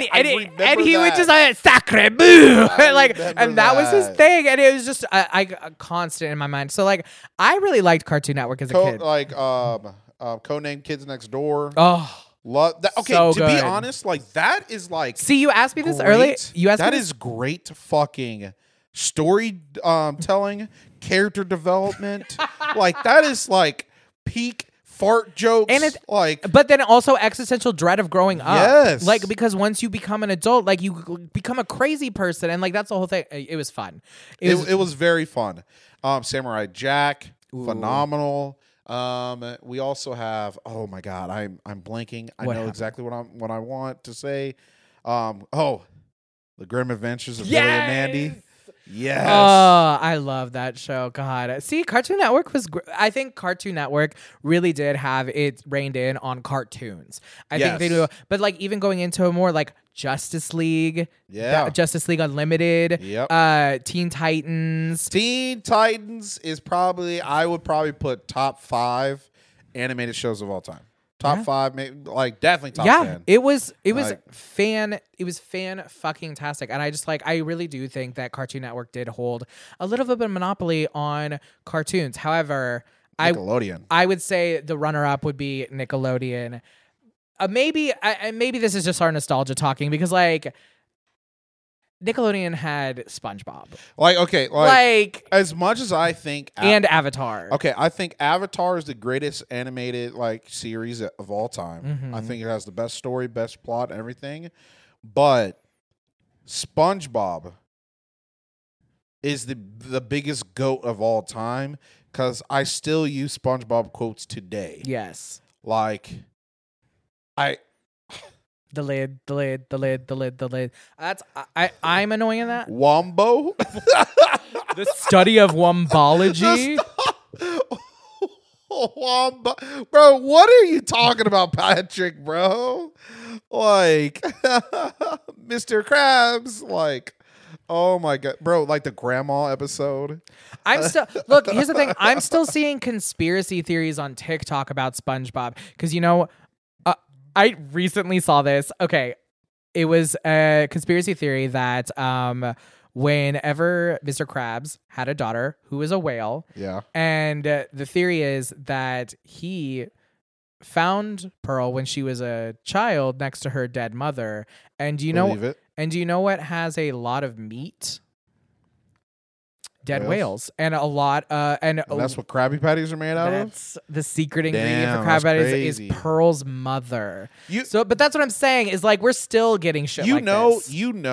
he would just like sacre bleu, like, and that was his thing, and it was just a constant in my mind. So like, I really liked Cartoon Network as a kid. Like Codename Kids Next Door. Oh. Love that. Okay, so to good. be honest, like that is like. See, you asked me this great. early. You asked that me is great fucking story telling, character development. Like that is like peak fart jokes. And it's like, but then also existential dread of growing up. Yes. Like because once you become an adult, like you become a crazy person, and like that's the whole thing. It was fun. It was very fun. Samurai Jack, phenomenal. We also have. Oh my god, I'm blanking. I know exactly what I want to say. The Grim Adventures of Billy and Mandy. Yes. Oh, I love that show. God. See, Cartoon Network was. I think Cartoon Network really did have it reined in on cartoons. I think they do. But like even going into a more like Justice League, Justice League Unlimited, Teen Titans. Teen Titans is probably, I would probably put top 5 animated shows of all time. Top 5, maybe, like definitely top 10. It was fan fucking tastic, and I just like I really do think that Cartoon Network did hold a little bit of monopoly on cartoons. However, Nickelodeon. I would say the runner up would be Nickelodeon. Maybe this is just our nostalgia talking because like Nickelodeon had SpongeBob. Like as much as I think and Avatar. Okay, I think Avatar is the greatest animated like series of all time. I think it has the best story, best plot, everything. But SpongeBob is the biggest goat of all time cuz I still use SpongeBob quotes today. Yes. Like The lid. That's I'm annoying in that. Wombo. The study of wombology. Wombo. Bro, what are you talking about, Patrick, bro? Like Mr. Krabs, like oh my god, bro, like the grandma episode. Look, here's the thing. I'm still seeing conspiracy theories on TikTok about SpongeBob because I recently saw this. Okay, it was a conspiracy theory that whenever Mr. Krabs had a daughter who was a whale, and the theory is that he found Pearl when she was a child next to her dead mother. And do you know what has a lot of meat? Dead whales. And a lot and that's what Krabby Patties are made out of? That's the secret ingredient for Krabby Patties is Pearl's mother. But that's what I'm saying is like we're still getting shit like this.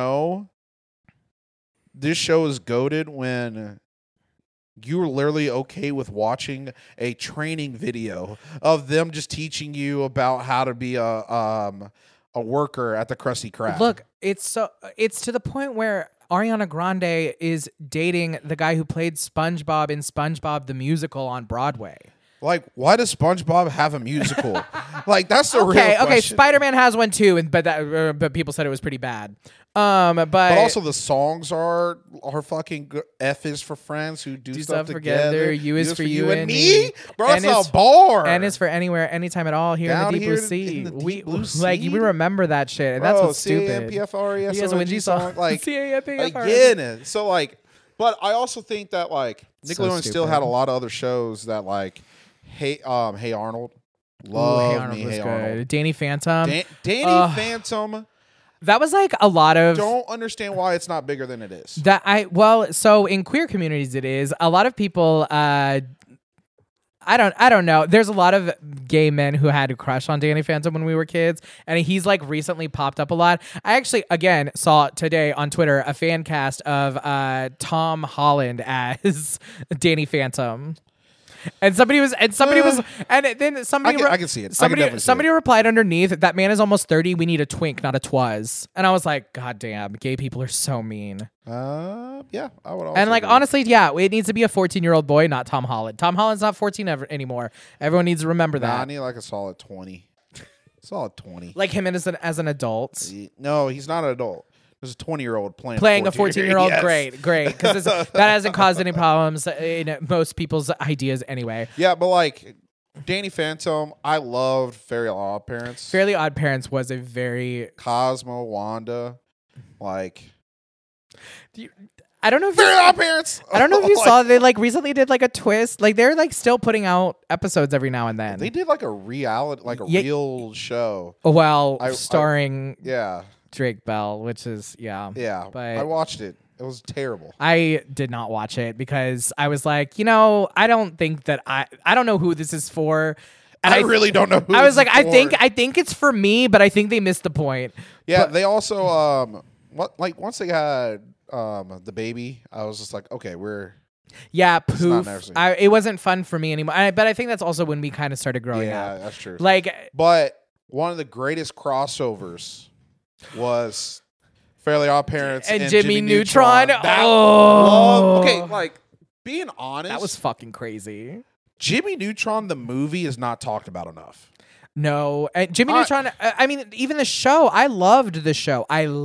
This show is goated when you're literally okay with watching a training video of them just teaching you about how to be a worker at the Krusty Krab. Look, it's to the point where Ariana Grande is dating the guy who played SpongeBob in SpongeBob the Musical on Broadway. Like, why does SpongeBob have a musical? Like, that's the real question. Okay, Spider-Man has one too, but people said it was pretty bad. But also the songs are fucking F is for friends who do stuff together. U is for you and me. Bro, it's a bar. N is for anywhere, anytime at all. Here in the deep blue sea. We remember that shit, and that's what's stupid. C-A-M-P-F-R-E-S-O-N-G song. Like, C-A-M-P-F-R-E-S. again. So like, but I also think that like Nickelodeon still had a lot of other shows that like, Hey Arnold. Love me, Hey Arnold. Danny Phantom. Danny Phantom. That was like a lot of. Don't understand why it's not bigger than it is. So in queer communities, it is a lot of people I don't know. There's a lot of gay men who had a crush on Danny Phantom when we were kids, and he's like recently popped up a lot. I actually again saw today on Twitter a fan cast of Tom Holland as Danny Phantom. And somebody was, and then somebody, I can see it. I can definitely see somebody replied underneath, that man is almost 30. We need a twink, not a twas. And I was like, God damn, gay people are so mean. Yeah, I would also And like, agree. honestly, yeah, it needs to be a 14-year-old boy, not Tom Holland. Tom Holland's not 14 anymore. Everyone needs to remember Nah, I that. need like a solid 20. Solid 20. Like him as an adult. No, he's not an adult. There's a 20-year-old playing A 14-year-old, Yes. great, because that hasn't caused any problems in most people's ideas anyway. Yeah, but like Danny Phantom, I loved Fairly Odd Parents. Fairly Odd Parents was a very. Cosmo, Wanda, like I don't know if Fairly Odd Parents. I don't know if you Like, saw they like recently did like a twist. Like they're like still putting out episodes every now and then. They did like a reality, like a Yeah. real show. Well, I- starring Yeah, Drake Bell, which is yeah. yeah. But I watched it. It was terrible. I did not watch it because I was like, I don't think that I don't know who this is for. And I really don't know who I was this like, is for. I think it's for me, but I think they missed the point. Yeah, But- they also once they had the baby, I was just like, okay, Yeah, not poof. nursing. It wasn't fun for me anymore. But I think that's also when we kind of started growing yeah, up. that's true. Like, But one of the greatest crossovers was Fairly Odd Parents and and Jimmy Neutron. That Oh. okay, like being honest, that was fucking crazy. Jimmy Neutron. The movie is not talked about enough. No, and Jimmy Neutron. I mean, even the show. I loved the show.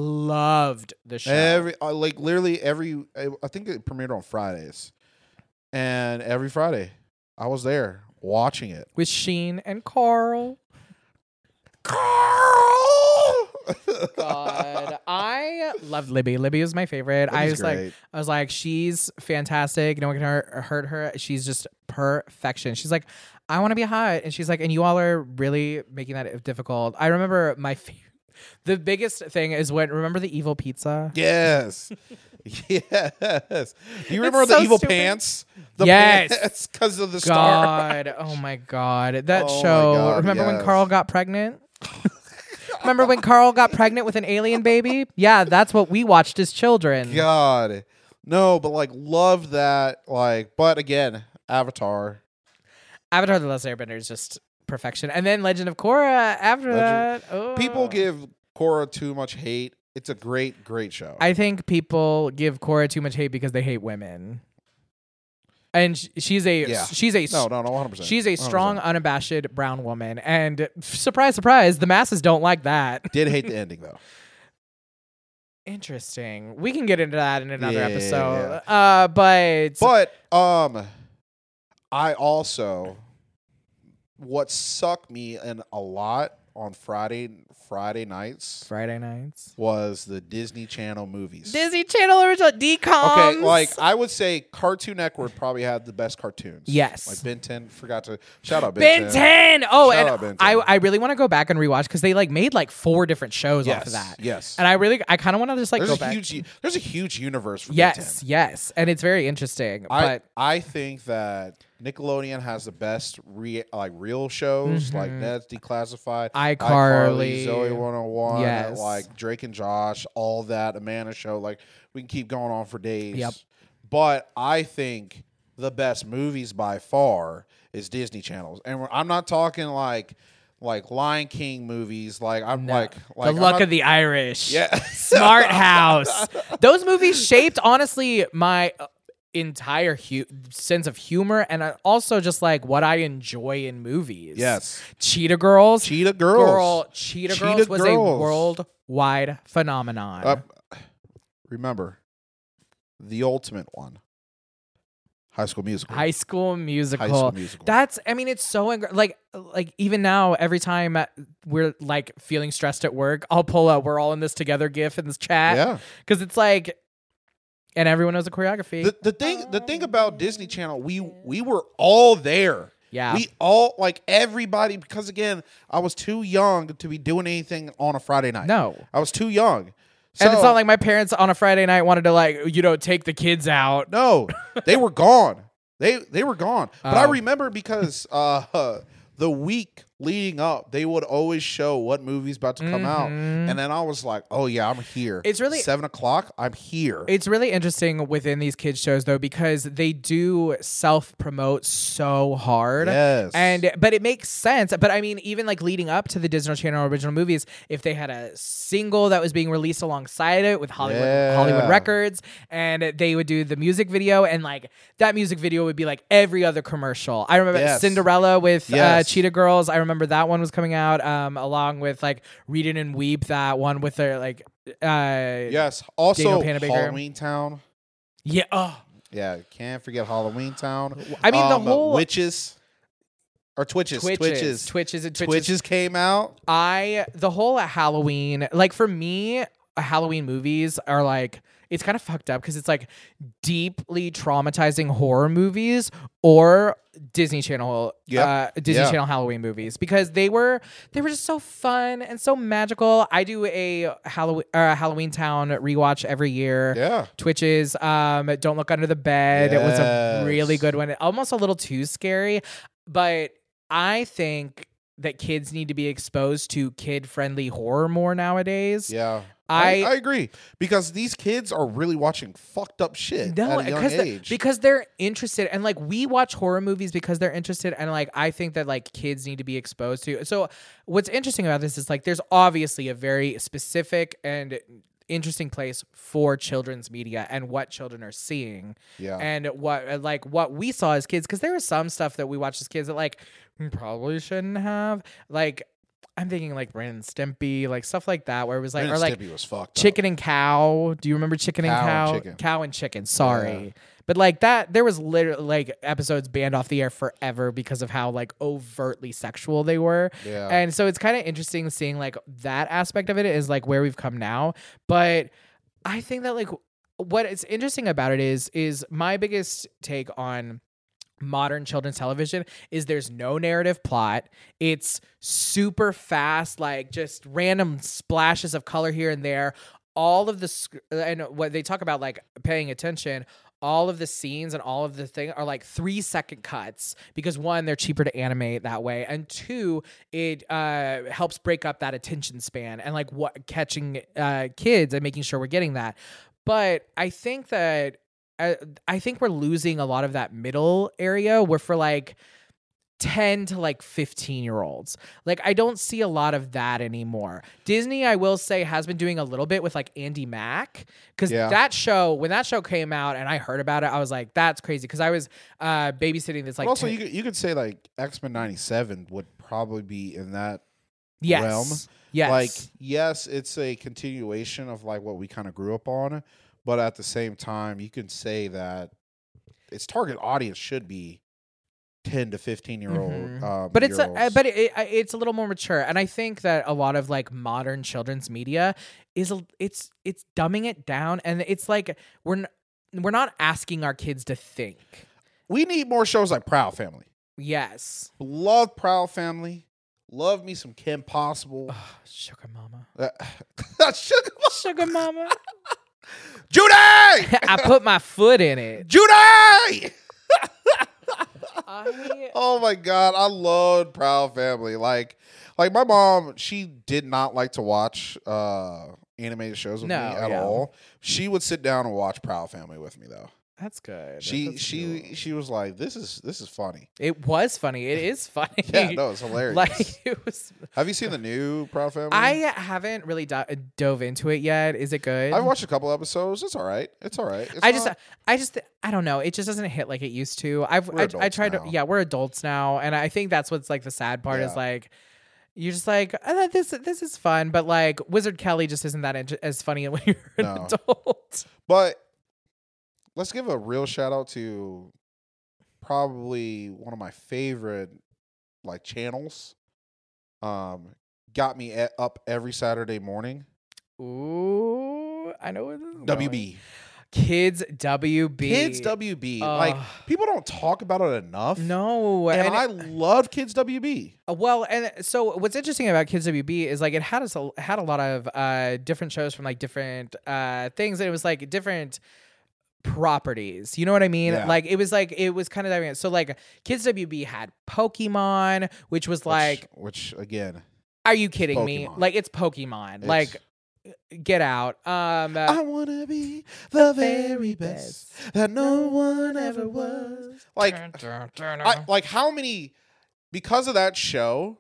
Literally every. I think it premiered on Fridays, and every Friday I was there watching it. with Sheen and Carl. Carl. God, I loved Libby. Libby was my favorite. I Libby's was great. like, she's fantastic. No one can hurt her. She's just perfection. She's like, I want to be hot, and she's like, and you all are really making that difficult. I remember the biggest thing is remember the evil pizza? Yes. Yes. Do you remember so the evil stupid. pants? The Yes. pants because of the star. God, oh my God, that Oh my show. God, Remember when yes. Carl got pregnant? Remember when Carl got pregnant with an alien baby? Yeah, that's what we watched as children. God. No, but like loved that. Like, but again, Avatar. Avatar: The Last Airbender is just perfection, and then Legend of Korra after that. Oh. People give Korra too much hate. It's a great, great show. I think people give Korra too much hate because they hate women, and she's a Yeah. she's a no, 100%. she's a 100%. strong, unabashed brown woman, and surprise, surprise, the masses don't like that. Did hate the ending though. Interesting. We can get into that in another Yeah, episode. But I also what sucked me in a lot on Friday nights Friday nights. was the Disney Channel movies. Disney Channel original DComs. Okay, like I would say Cartoon Network probably had the best cartoons. Yes. Like Ben 10, forgot to shout out Ben 10. Oh, Shout and out Ben 10. I really want to go back and rewatch because they like made like 4 different shows off of that. Yes. And I kind of want to just like There's go a back. there's a huge universe for Ben Yes, 10. yes, and it's very interesting. I think that Nickelodeon has the best real shows like Ned's Declassified, iCarly. Zoe 101, Yes. like Drake and Josh, all that, Amanda Show. Like we can keep going on for days. Yep. But I think the best movies by far is Disney Channels, and I'm not talking like Lion King movies. Like I'm No. like The I'm Luck not- of the Irish. yeah. Smart House. Those movies shaped honestly my entire sense of humor and also just like what I enjoy in movies. Yes. Cheetah Girls. Cheetah Girls. Cheetah Cheetah Girls was a Girls. worldwide phenomenon. Remember, the ultimate one. High School Musical. High School Musical. High School Musical. That's, I mean, it's so like even now, every time we're like feeling stressed at work, I'll pull up "We're all in this together" GIF in this chat. Yeah. because it's like, and everyone knows the choreography. The thing about Disney Channel, we were all there. Yeah. We all like everybody because again, I was too young to be doing anything on a Friday night. No. I was too young. And it's So- not like my parents on a Friday night wanted to like, take the kids out. no, they were gone. They were gone. But I remember because the week leading up, they would always show what movie's about to come out. And then I was like, oh, yeah, I'm here. It's really 7 o'clock. I'm here. It's really interesting within these kids shows though, because they do self-promote so hard. Yes. But it makes sense. But I mean, even like leading up to the Disney Channel original movies, if they had a single that was being released alongside it with Hollywood Records, and they would do the music video, and like that music video would be like every other commercial. I remember Cinderella with Cheetah Girls. I remember that one was coming out along with like Read It and Weep, that one with their like yes. Also Halloween Town. Yeah. Oh. Yeah, can't forget Halloween Town. I mean the whole Witches or Twitches came out. The whole Halloween, like for me, Halloween movies are like, it's kind of fucked up because it's like deeply traumatizing horror movies or Disney Channel Channel Halloween movies, because they were just so fun and so magical. I do a Halloween Town rewatch every year. Yeah. Twitches, Don't Look Under the Bed. It was a really good one. Almost a little too scary, but I think that kids need to be exposed to kid-friendly horror more nowadays. Yeah. I agree, because these kids are really watching fucked up shit at a young age. Because they're interested, and like we watch horror movies because they're interested, and like I think that like kids need to be exposed to. So what's interesting about this is like there's obviously a very specific and interesting place for children's media and what children are seeing. Yeah. And what we saw as kids, because there was some stuff that we watched as kids that like probably shouldn't have, like I'm thinking like Ren and Stimpy, like stuff like that, where it was like, or like Stimpy was fucked Chicken up. and Cow. Do you remember Chicken and Cow? Cow and Chicken. Sorry. Yeah. But like that, there was literally like episodes banned off the air forever because of how like overtly sexual they were. Yeah. And so it's kind of interesting seeing like that aspect of it is like where we've come now. But I think that like what is interesting about it is my biggest take on modern children's television is there's no narrative plot. It's super fast, like just random splashes of color here and there. All of the and what they talk about, like paying attention, all of the scenes and all of the thing are like 3-second cuts, because one, they're cheaper to animate that way, and two, it helps break up that attention span and like what catching kids and making sure we're getting that. But I think that I think we're losing a lot of that middle area where for like 10 to like 15-year-olds. Like I don't see a lot of that anymore. Disney, I will say, has been doing a little bit with like Andy Mack, because that show, when that show came out and I heard about it, I was like, that's crazy, because I was babysitting this like. But also, you could say like X-Men '97 would probably be in that realm. Yes. Like, yes, it's a continuation of like what we kind of grew up on. But at the same time, you can say that its target audience should be 10 to 15-year-old. But it's a little more mature, and I think that a lot of like modern children's media is it's dumbing it down, and it's like we're not asking our kids to think. We need more shows like Proud Family. Yes, love Proud Family. Love me some Kim Possible. Sugar Mama. Sugar Mama. Judy! I put my foot in it. Judy! Oh my God, I loved Proud Family. Like my mom, she did not like to watch animated shows with me at all. She would sit down and watch Proud Family with me though. That's good. She was like, this is funny. It was funny. It is funny. Yeah, no, it's hilarious. Like it was. Have you seen the new Proud Family? I haven't really dove into it yet. Is it good? I've watched a couple episodes. It's all right. I don't know. It just doesn't hit like it used to. I tried to. Yeah, we're adults now, and I think that's what's like the sad part is like. You're just like, this is fun, but like Wizard Kelly just isn't that as funny when you're an adult. But let's give a real shout out to probably one of my favorite like channels. Got me up every Saturday morning. Ooh, I know what this is WB. Kids WB. Kids WB. Like people don't talk about it enough. No, and I love Kids WB. Well, and so what's interesting about Kids WB is like it had a lot of different shows from like different things, and it was like different properties. You know what I mean? Yeah. Like it was kind of that. So like Kids WB had Pokemon, which was like, which again, are you kidding me? Pokemon. Like it's Pokemon. Like get out. I wanna be the very best that no one ever was. Like, like how many? Because of that show,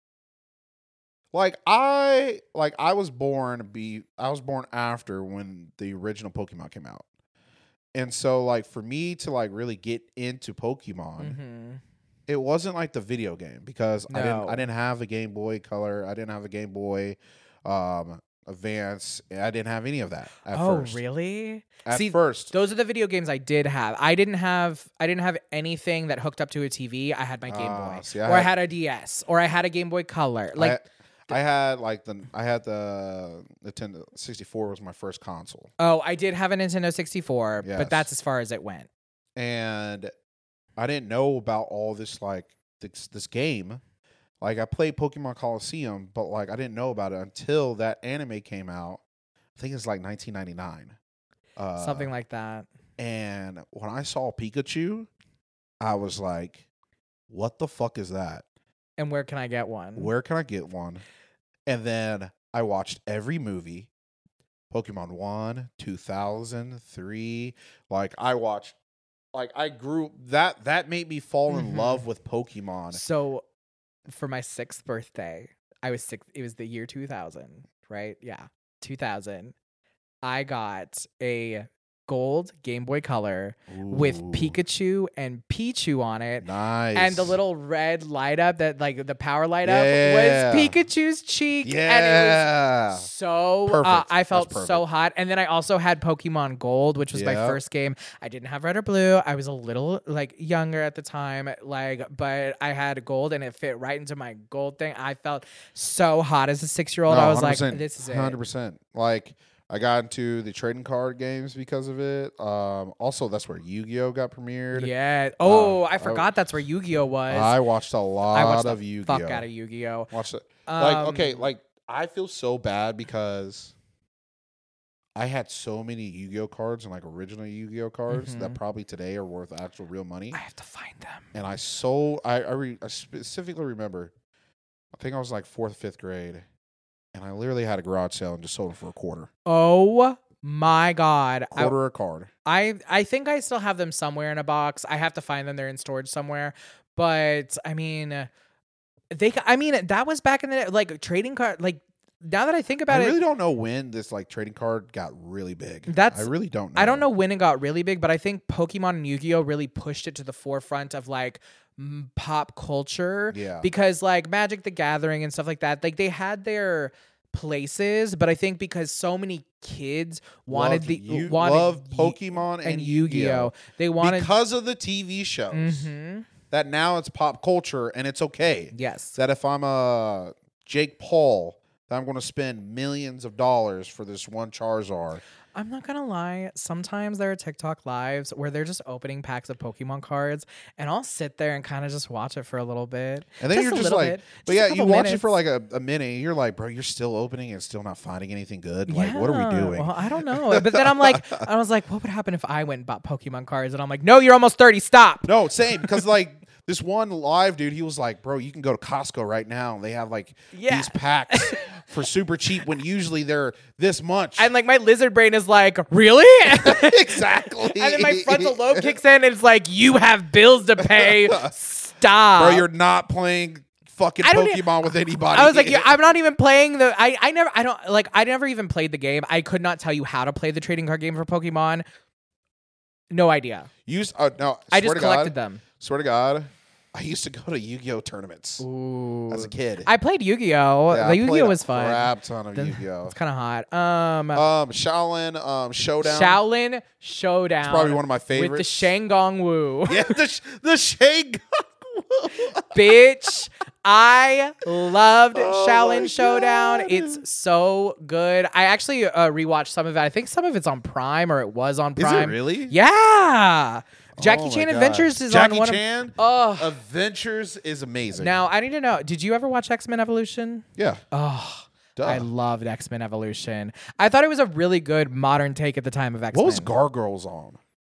I was born after when the original Pokemon came out, and so like for me to like really get into Pokemon, it wasn't like the video game because I didn't have a Game Boy Color, I didn't have a Game Boy Advance, I didn't have any of that at first. Oh, really? At first. Those are the video games I did have. I didn't have anything that hooked up to a TV. I had my Game Boy. I had a DS, or I had a Game Boy Color. Like I had the Nintendo 64 was my first console. Oh, I did have a Nintendo 64, Yes. but that's as far as it went. And I didn't know about all this this game. Like I played Pokemon Coliseum, but like I didn't know about it until that anime came out. I think it's like 1999. Something like that. And when I saw Pikachu, I was like, what the fuck is that? And where can I get one? Where can I get one? And then I watched every movie. Pokemon 1, 2000, 3. Like I watched, like I grew, that made me fall in love with Pokemon. So for my 6th birthday, I was 6. It was the year 2000, right? Yeah, 2000. I got a gold Game Boy Color with Pikachu and Pichu on it. Nice. And the little red light up that like the power light up Yeah. was Pikachu's cheek. Yeah. And it was so Perfect. I felt That's perfect. so hot. And then I also had Pokemon Gold, which was my Yep. first game. I didn't have red or blue. I was a little like younger at the time, but I had gold and it fit right into my gold thing. I felt so hot as a 6-year-old. I was like, this is it. 100%. Like I got into the trading card games because of it. Also, that's where Yu-Gi-Oh got premiered. Yeah. Oh, I forgot that's where Yu-Gi-Oh was. I watched a lot of the Yu-Gi-Oh. fuck out of Yu-Gi-Oh. Watched it. Um, I feel so bad because I had so many Yu-Gi-Oh cards and like original Yu-Gi-Oh cards that probably today are worth actual real money. I have to find them. And I specifically remember, I think I was like 4th, 5th grade. And I literally had a garage sale and just sold them for $0.25. Oh my God. $0.25 a card. I think I still have them somewhere in a box. I have to find them. They're in storage somewhere. But I mean, that was back in the like trading card. Like now that I think about I it, really don't know when this like trading card got really big. I really don't know. I don't know when it got really big, but I think Pokemon and Yu-Gi-Oh really pushed it to the forefront of like pop culture. Yeah. Because like Magic the Gathering and stuff like that, like they had their places, but I think because so many kids wanted love Pokemon and Yu-Gi-Oh. They wanted because of the TV shows. That now it's pop culture and it's okay. Yes. That if I'm a Jake Paul, that I'm going to spend millions of dollars for this one Charizard. I'm not gonna lie. Sometimes there are TikTok lives where they're just opening packs of Pokemon cards, and I'll sit there and kind of just watch it for a little bit. And then you're just like, but yeah, you watch it for like a minute. You're like, bro, you're still opening and still not finding anything good. Like, what are we doing? Well, I don't know. But then I was like, what would happen if I went and bought Pokemon cards? And I'm like, no, you're almost 30. Stop. No, same. Because like this one live dude, he was like, bro, you can go to Costco right now. They have like these packs for super cheap when usually they're this much. And like my lizard brain is like, really? Exactly. And then my frontal lobe kicks in and it's like, you have bills to pay. Stop. Bro, you're not playing fucking Pokemon with anybody. I was like, I'm not even playing I never even played the game. I could not tell you how to play the trading card game for Pokemon. No idea. No, I just collected them. Swear to God, I used to go to Yu-Gi-Oh tournaments as a kid. I played Yu-Gi-Oh. Yeah, The Yu-Gi-Oh was fun. Crap ton of Yu-Gi-Oh. It's kind of hot. Shaolin Showdown. Shaolin Showdown. It's probably one of my favorites. With the Shangong Wu. Yeah, the Shangong Wu. Bitch, I loved Shaolin my Showdown. God. It's so good. I actually rewatched some of it. I think some of it's on Prime, or it was on Prime. Is it really? Yeah. Jackie Oh Chan my God. Adventures is Jackie on one Chan of... Adventures is amazing. Now, I need to know, did you ever watch X-Men Evolution? Yeah. Oh, Duh. I loved X-Men Evolution. I thought it was a really good modern take at the time of X-Men. What was Gargoyles on?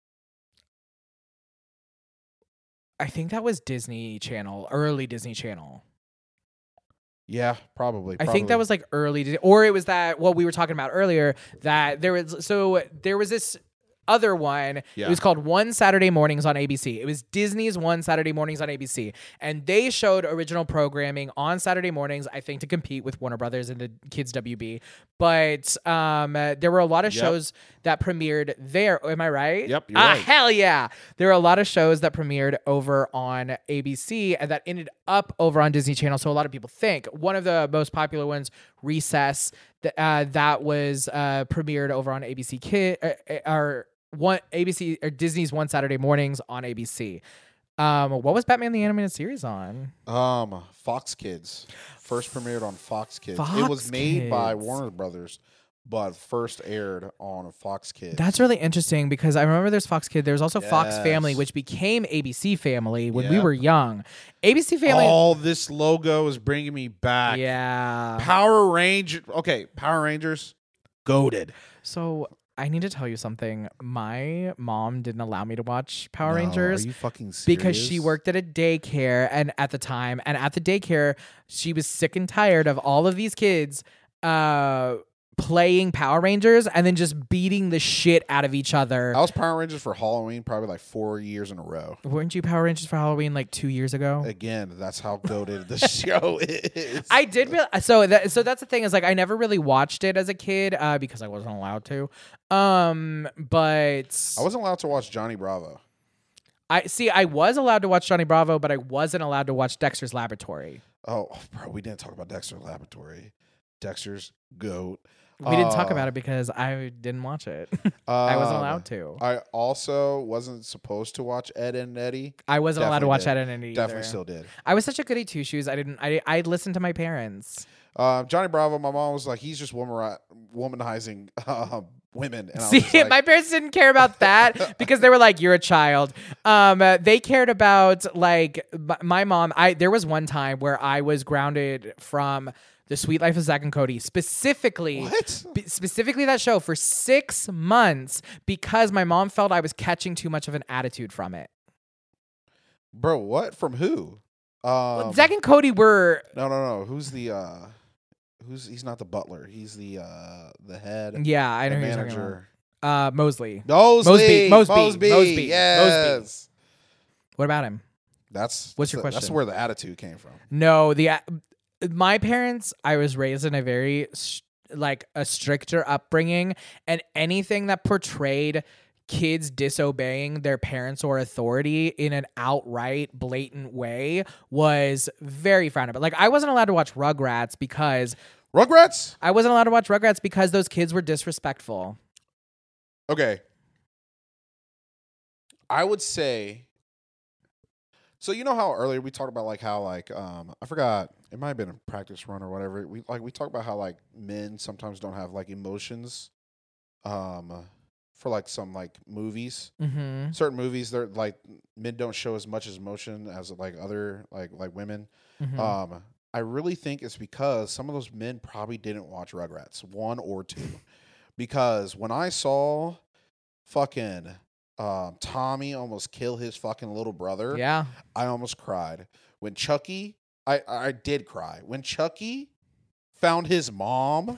I think that was Disney Channel, early Disney Channel. Yeah, probably. I think that was like early, or it was that what we were talking about earlier. That there was this other one. Yeah. It was called One Saturday Mornings on ABC. It was Disney's One Saturday Mornings on ABC, and they showed original programming on Saturday mornings. I think to compete with Warner Brothers and the Kids WB. But there were a lot of shows that premiered there. Am I right? Yep, you're right. Hell yeah! There were a lot of shows that premiered over on ABC and that ended up over on Disney Channel. So a lot of people think one of the most popular ones, Recess, that was premiered over on ABC Disney's One Saturday Mornings on ABC. What was Batman the Animated Series on? Fox Kids. First premiered on Fox Kids. Fox it was made by Kids. Warner Brothers, but first aired on Fox Kids. That's really interesting because I remember there's Fox Kids. There's also Fox Yes. Family, which became ABC Family when we Yep. were young. ABC Family. All this logo is bringing me back. Yeah. Power Rangers, goated. So I need to tell you something. My mom didn't allow me to watch Power Rangers. Are you fucking serious? Because she worked at a daycare and at the daycare she was sick and tired of all of these kids playing Power Rangers and then just beating the shit out of each other. I was Power Rangers for Halloween probably like 4 years in a row. Weren't you Power Rangers for Halloween like 2 years ago? Again, that's how goated the show is. I did so that's the thing is like I never really watched it as a kid because I wasn't allowed to. But I wasn't allowed to watch Johnny Bravo. I was allowed to watch Johnny Bravo, but I wasn't allowed to watch Dexter's Laboratory. Oh, bro, we didn't talk about Dexter's Laboratory. Dexter's goat. We didn't talk about it because I didn't watch it. I wasn't allowed to. I also wasn't supposed to watch Ed and Eddie. I wasn't allowed to watch did. that in any. Definitely still did. I was such a goody two shoes. I listened to my parents. Johnny Bravo, my mom was like, he's just womanizing women. And I was See, just like, my parents didn't care about that because they were like, "You're a child." They cared about like my mom. There was one time where I was grounded from The Sweet Life of Zack and Cody, specifically that show for 6 months because my mom felt I was catching too much of an attitude from it. Bro, what? From who? Zack and Cody were No. Who's the he's not the butler. He's the head. yeah, I know the who you're talking manager. about. Mosley. Mosby. Yes. What about him? What's your question? That's where the attitude came from. No, my parents, I was raised in a very a stricter upbringing, and anything that portrayed kids disobeying their parents or authority in an outright blatant way was very frowned upon. Like I wasn't allowed to watch Rugrats because those kids were disrespectful. Okay. I would say, so you know how earlier we talked about like how like I forgot, it might have been a practice run or whatever. We talked about how like men sometimes don't have like emotions for like some like movies. Mm-hmm. Certain movies, they're like men don't show as much emotion as like other like women. Mm-hmm. I really think it's because some of those men probably didn't watch Rugrats 1 or 2. Because when I saw fucking Tommy almost kill his fucking little brother, Yeah. I almost cried. When Chucky, I did cry. When Chucky found his mom,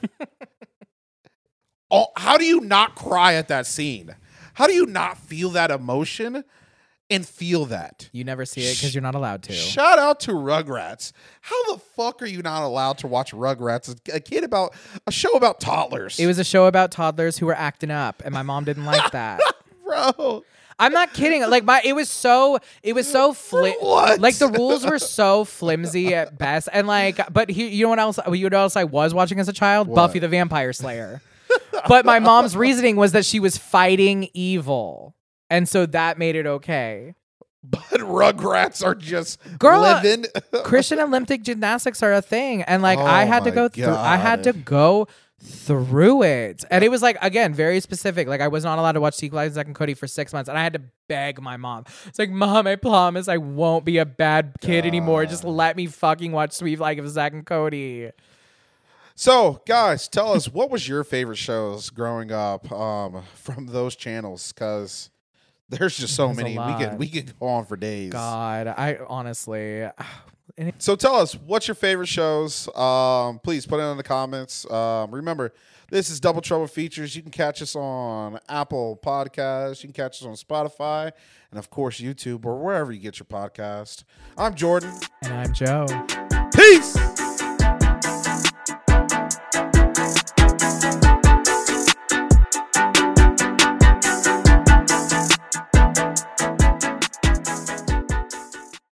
how do you not cry at that scene? How do you not feel that emotion and feel that? You never see it because you're not allowed to. Shout out to Rugrats. How the fuck are you not allowed to watch Rugrats? A show about toddlers. It was a show about toddlers who were acting up, and my mom didn't like that. Bro. I'm not kidding. Like it was so What? like the rules were so flimsy at best. And like, but you know what else? You know what else I was watching as a child? What? Buffy the Vampire Slayer. But my mom's reasoning was that she was fighting evil, and so that made it okay. But Rugrats are just Girl, living. Christian Olympic gymnastics are a thing, and like Oh I had to my go through. I had to go through it, and it was like again very specific. Like I was not allowed to watch Secret Life of Zack and Cody for 6 months, and I had to beg my mom. It's like, Mom, I promise I won't be a bad kid anymore. Just let me fucking watch Sweet Life of Zack and Cody. So, guys, tell us, what was your favorite shows growing up from those channels? Because There's just so There's a many. lot. We could go on for days. God, I honestly. So tell us, what's your favorite shows? Please put it in the comments. Remember, this is Double Trouble Features. You can catch us on Apple Podcasts. You can catch us on Spotify. And, of course, YouTube or wherever you get your podcast. I'm Jordan. And I'm Joe. Peace!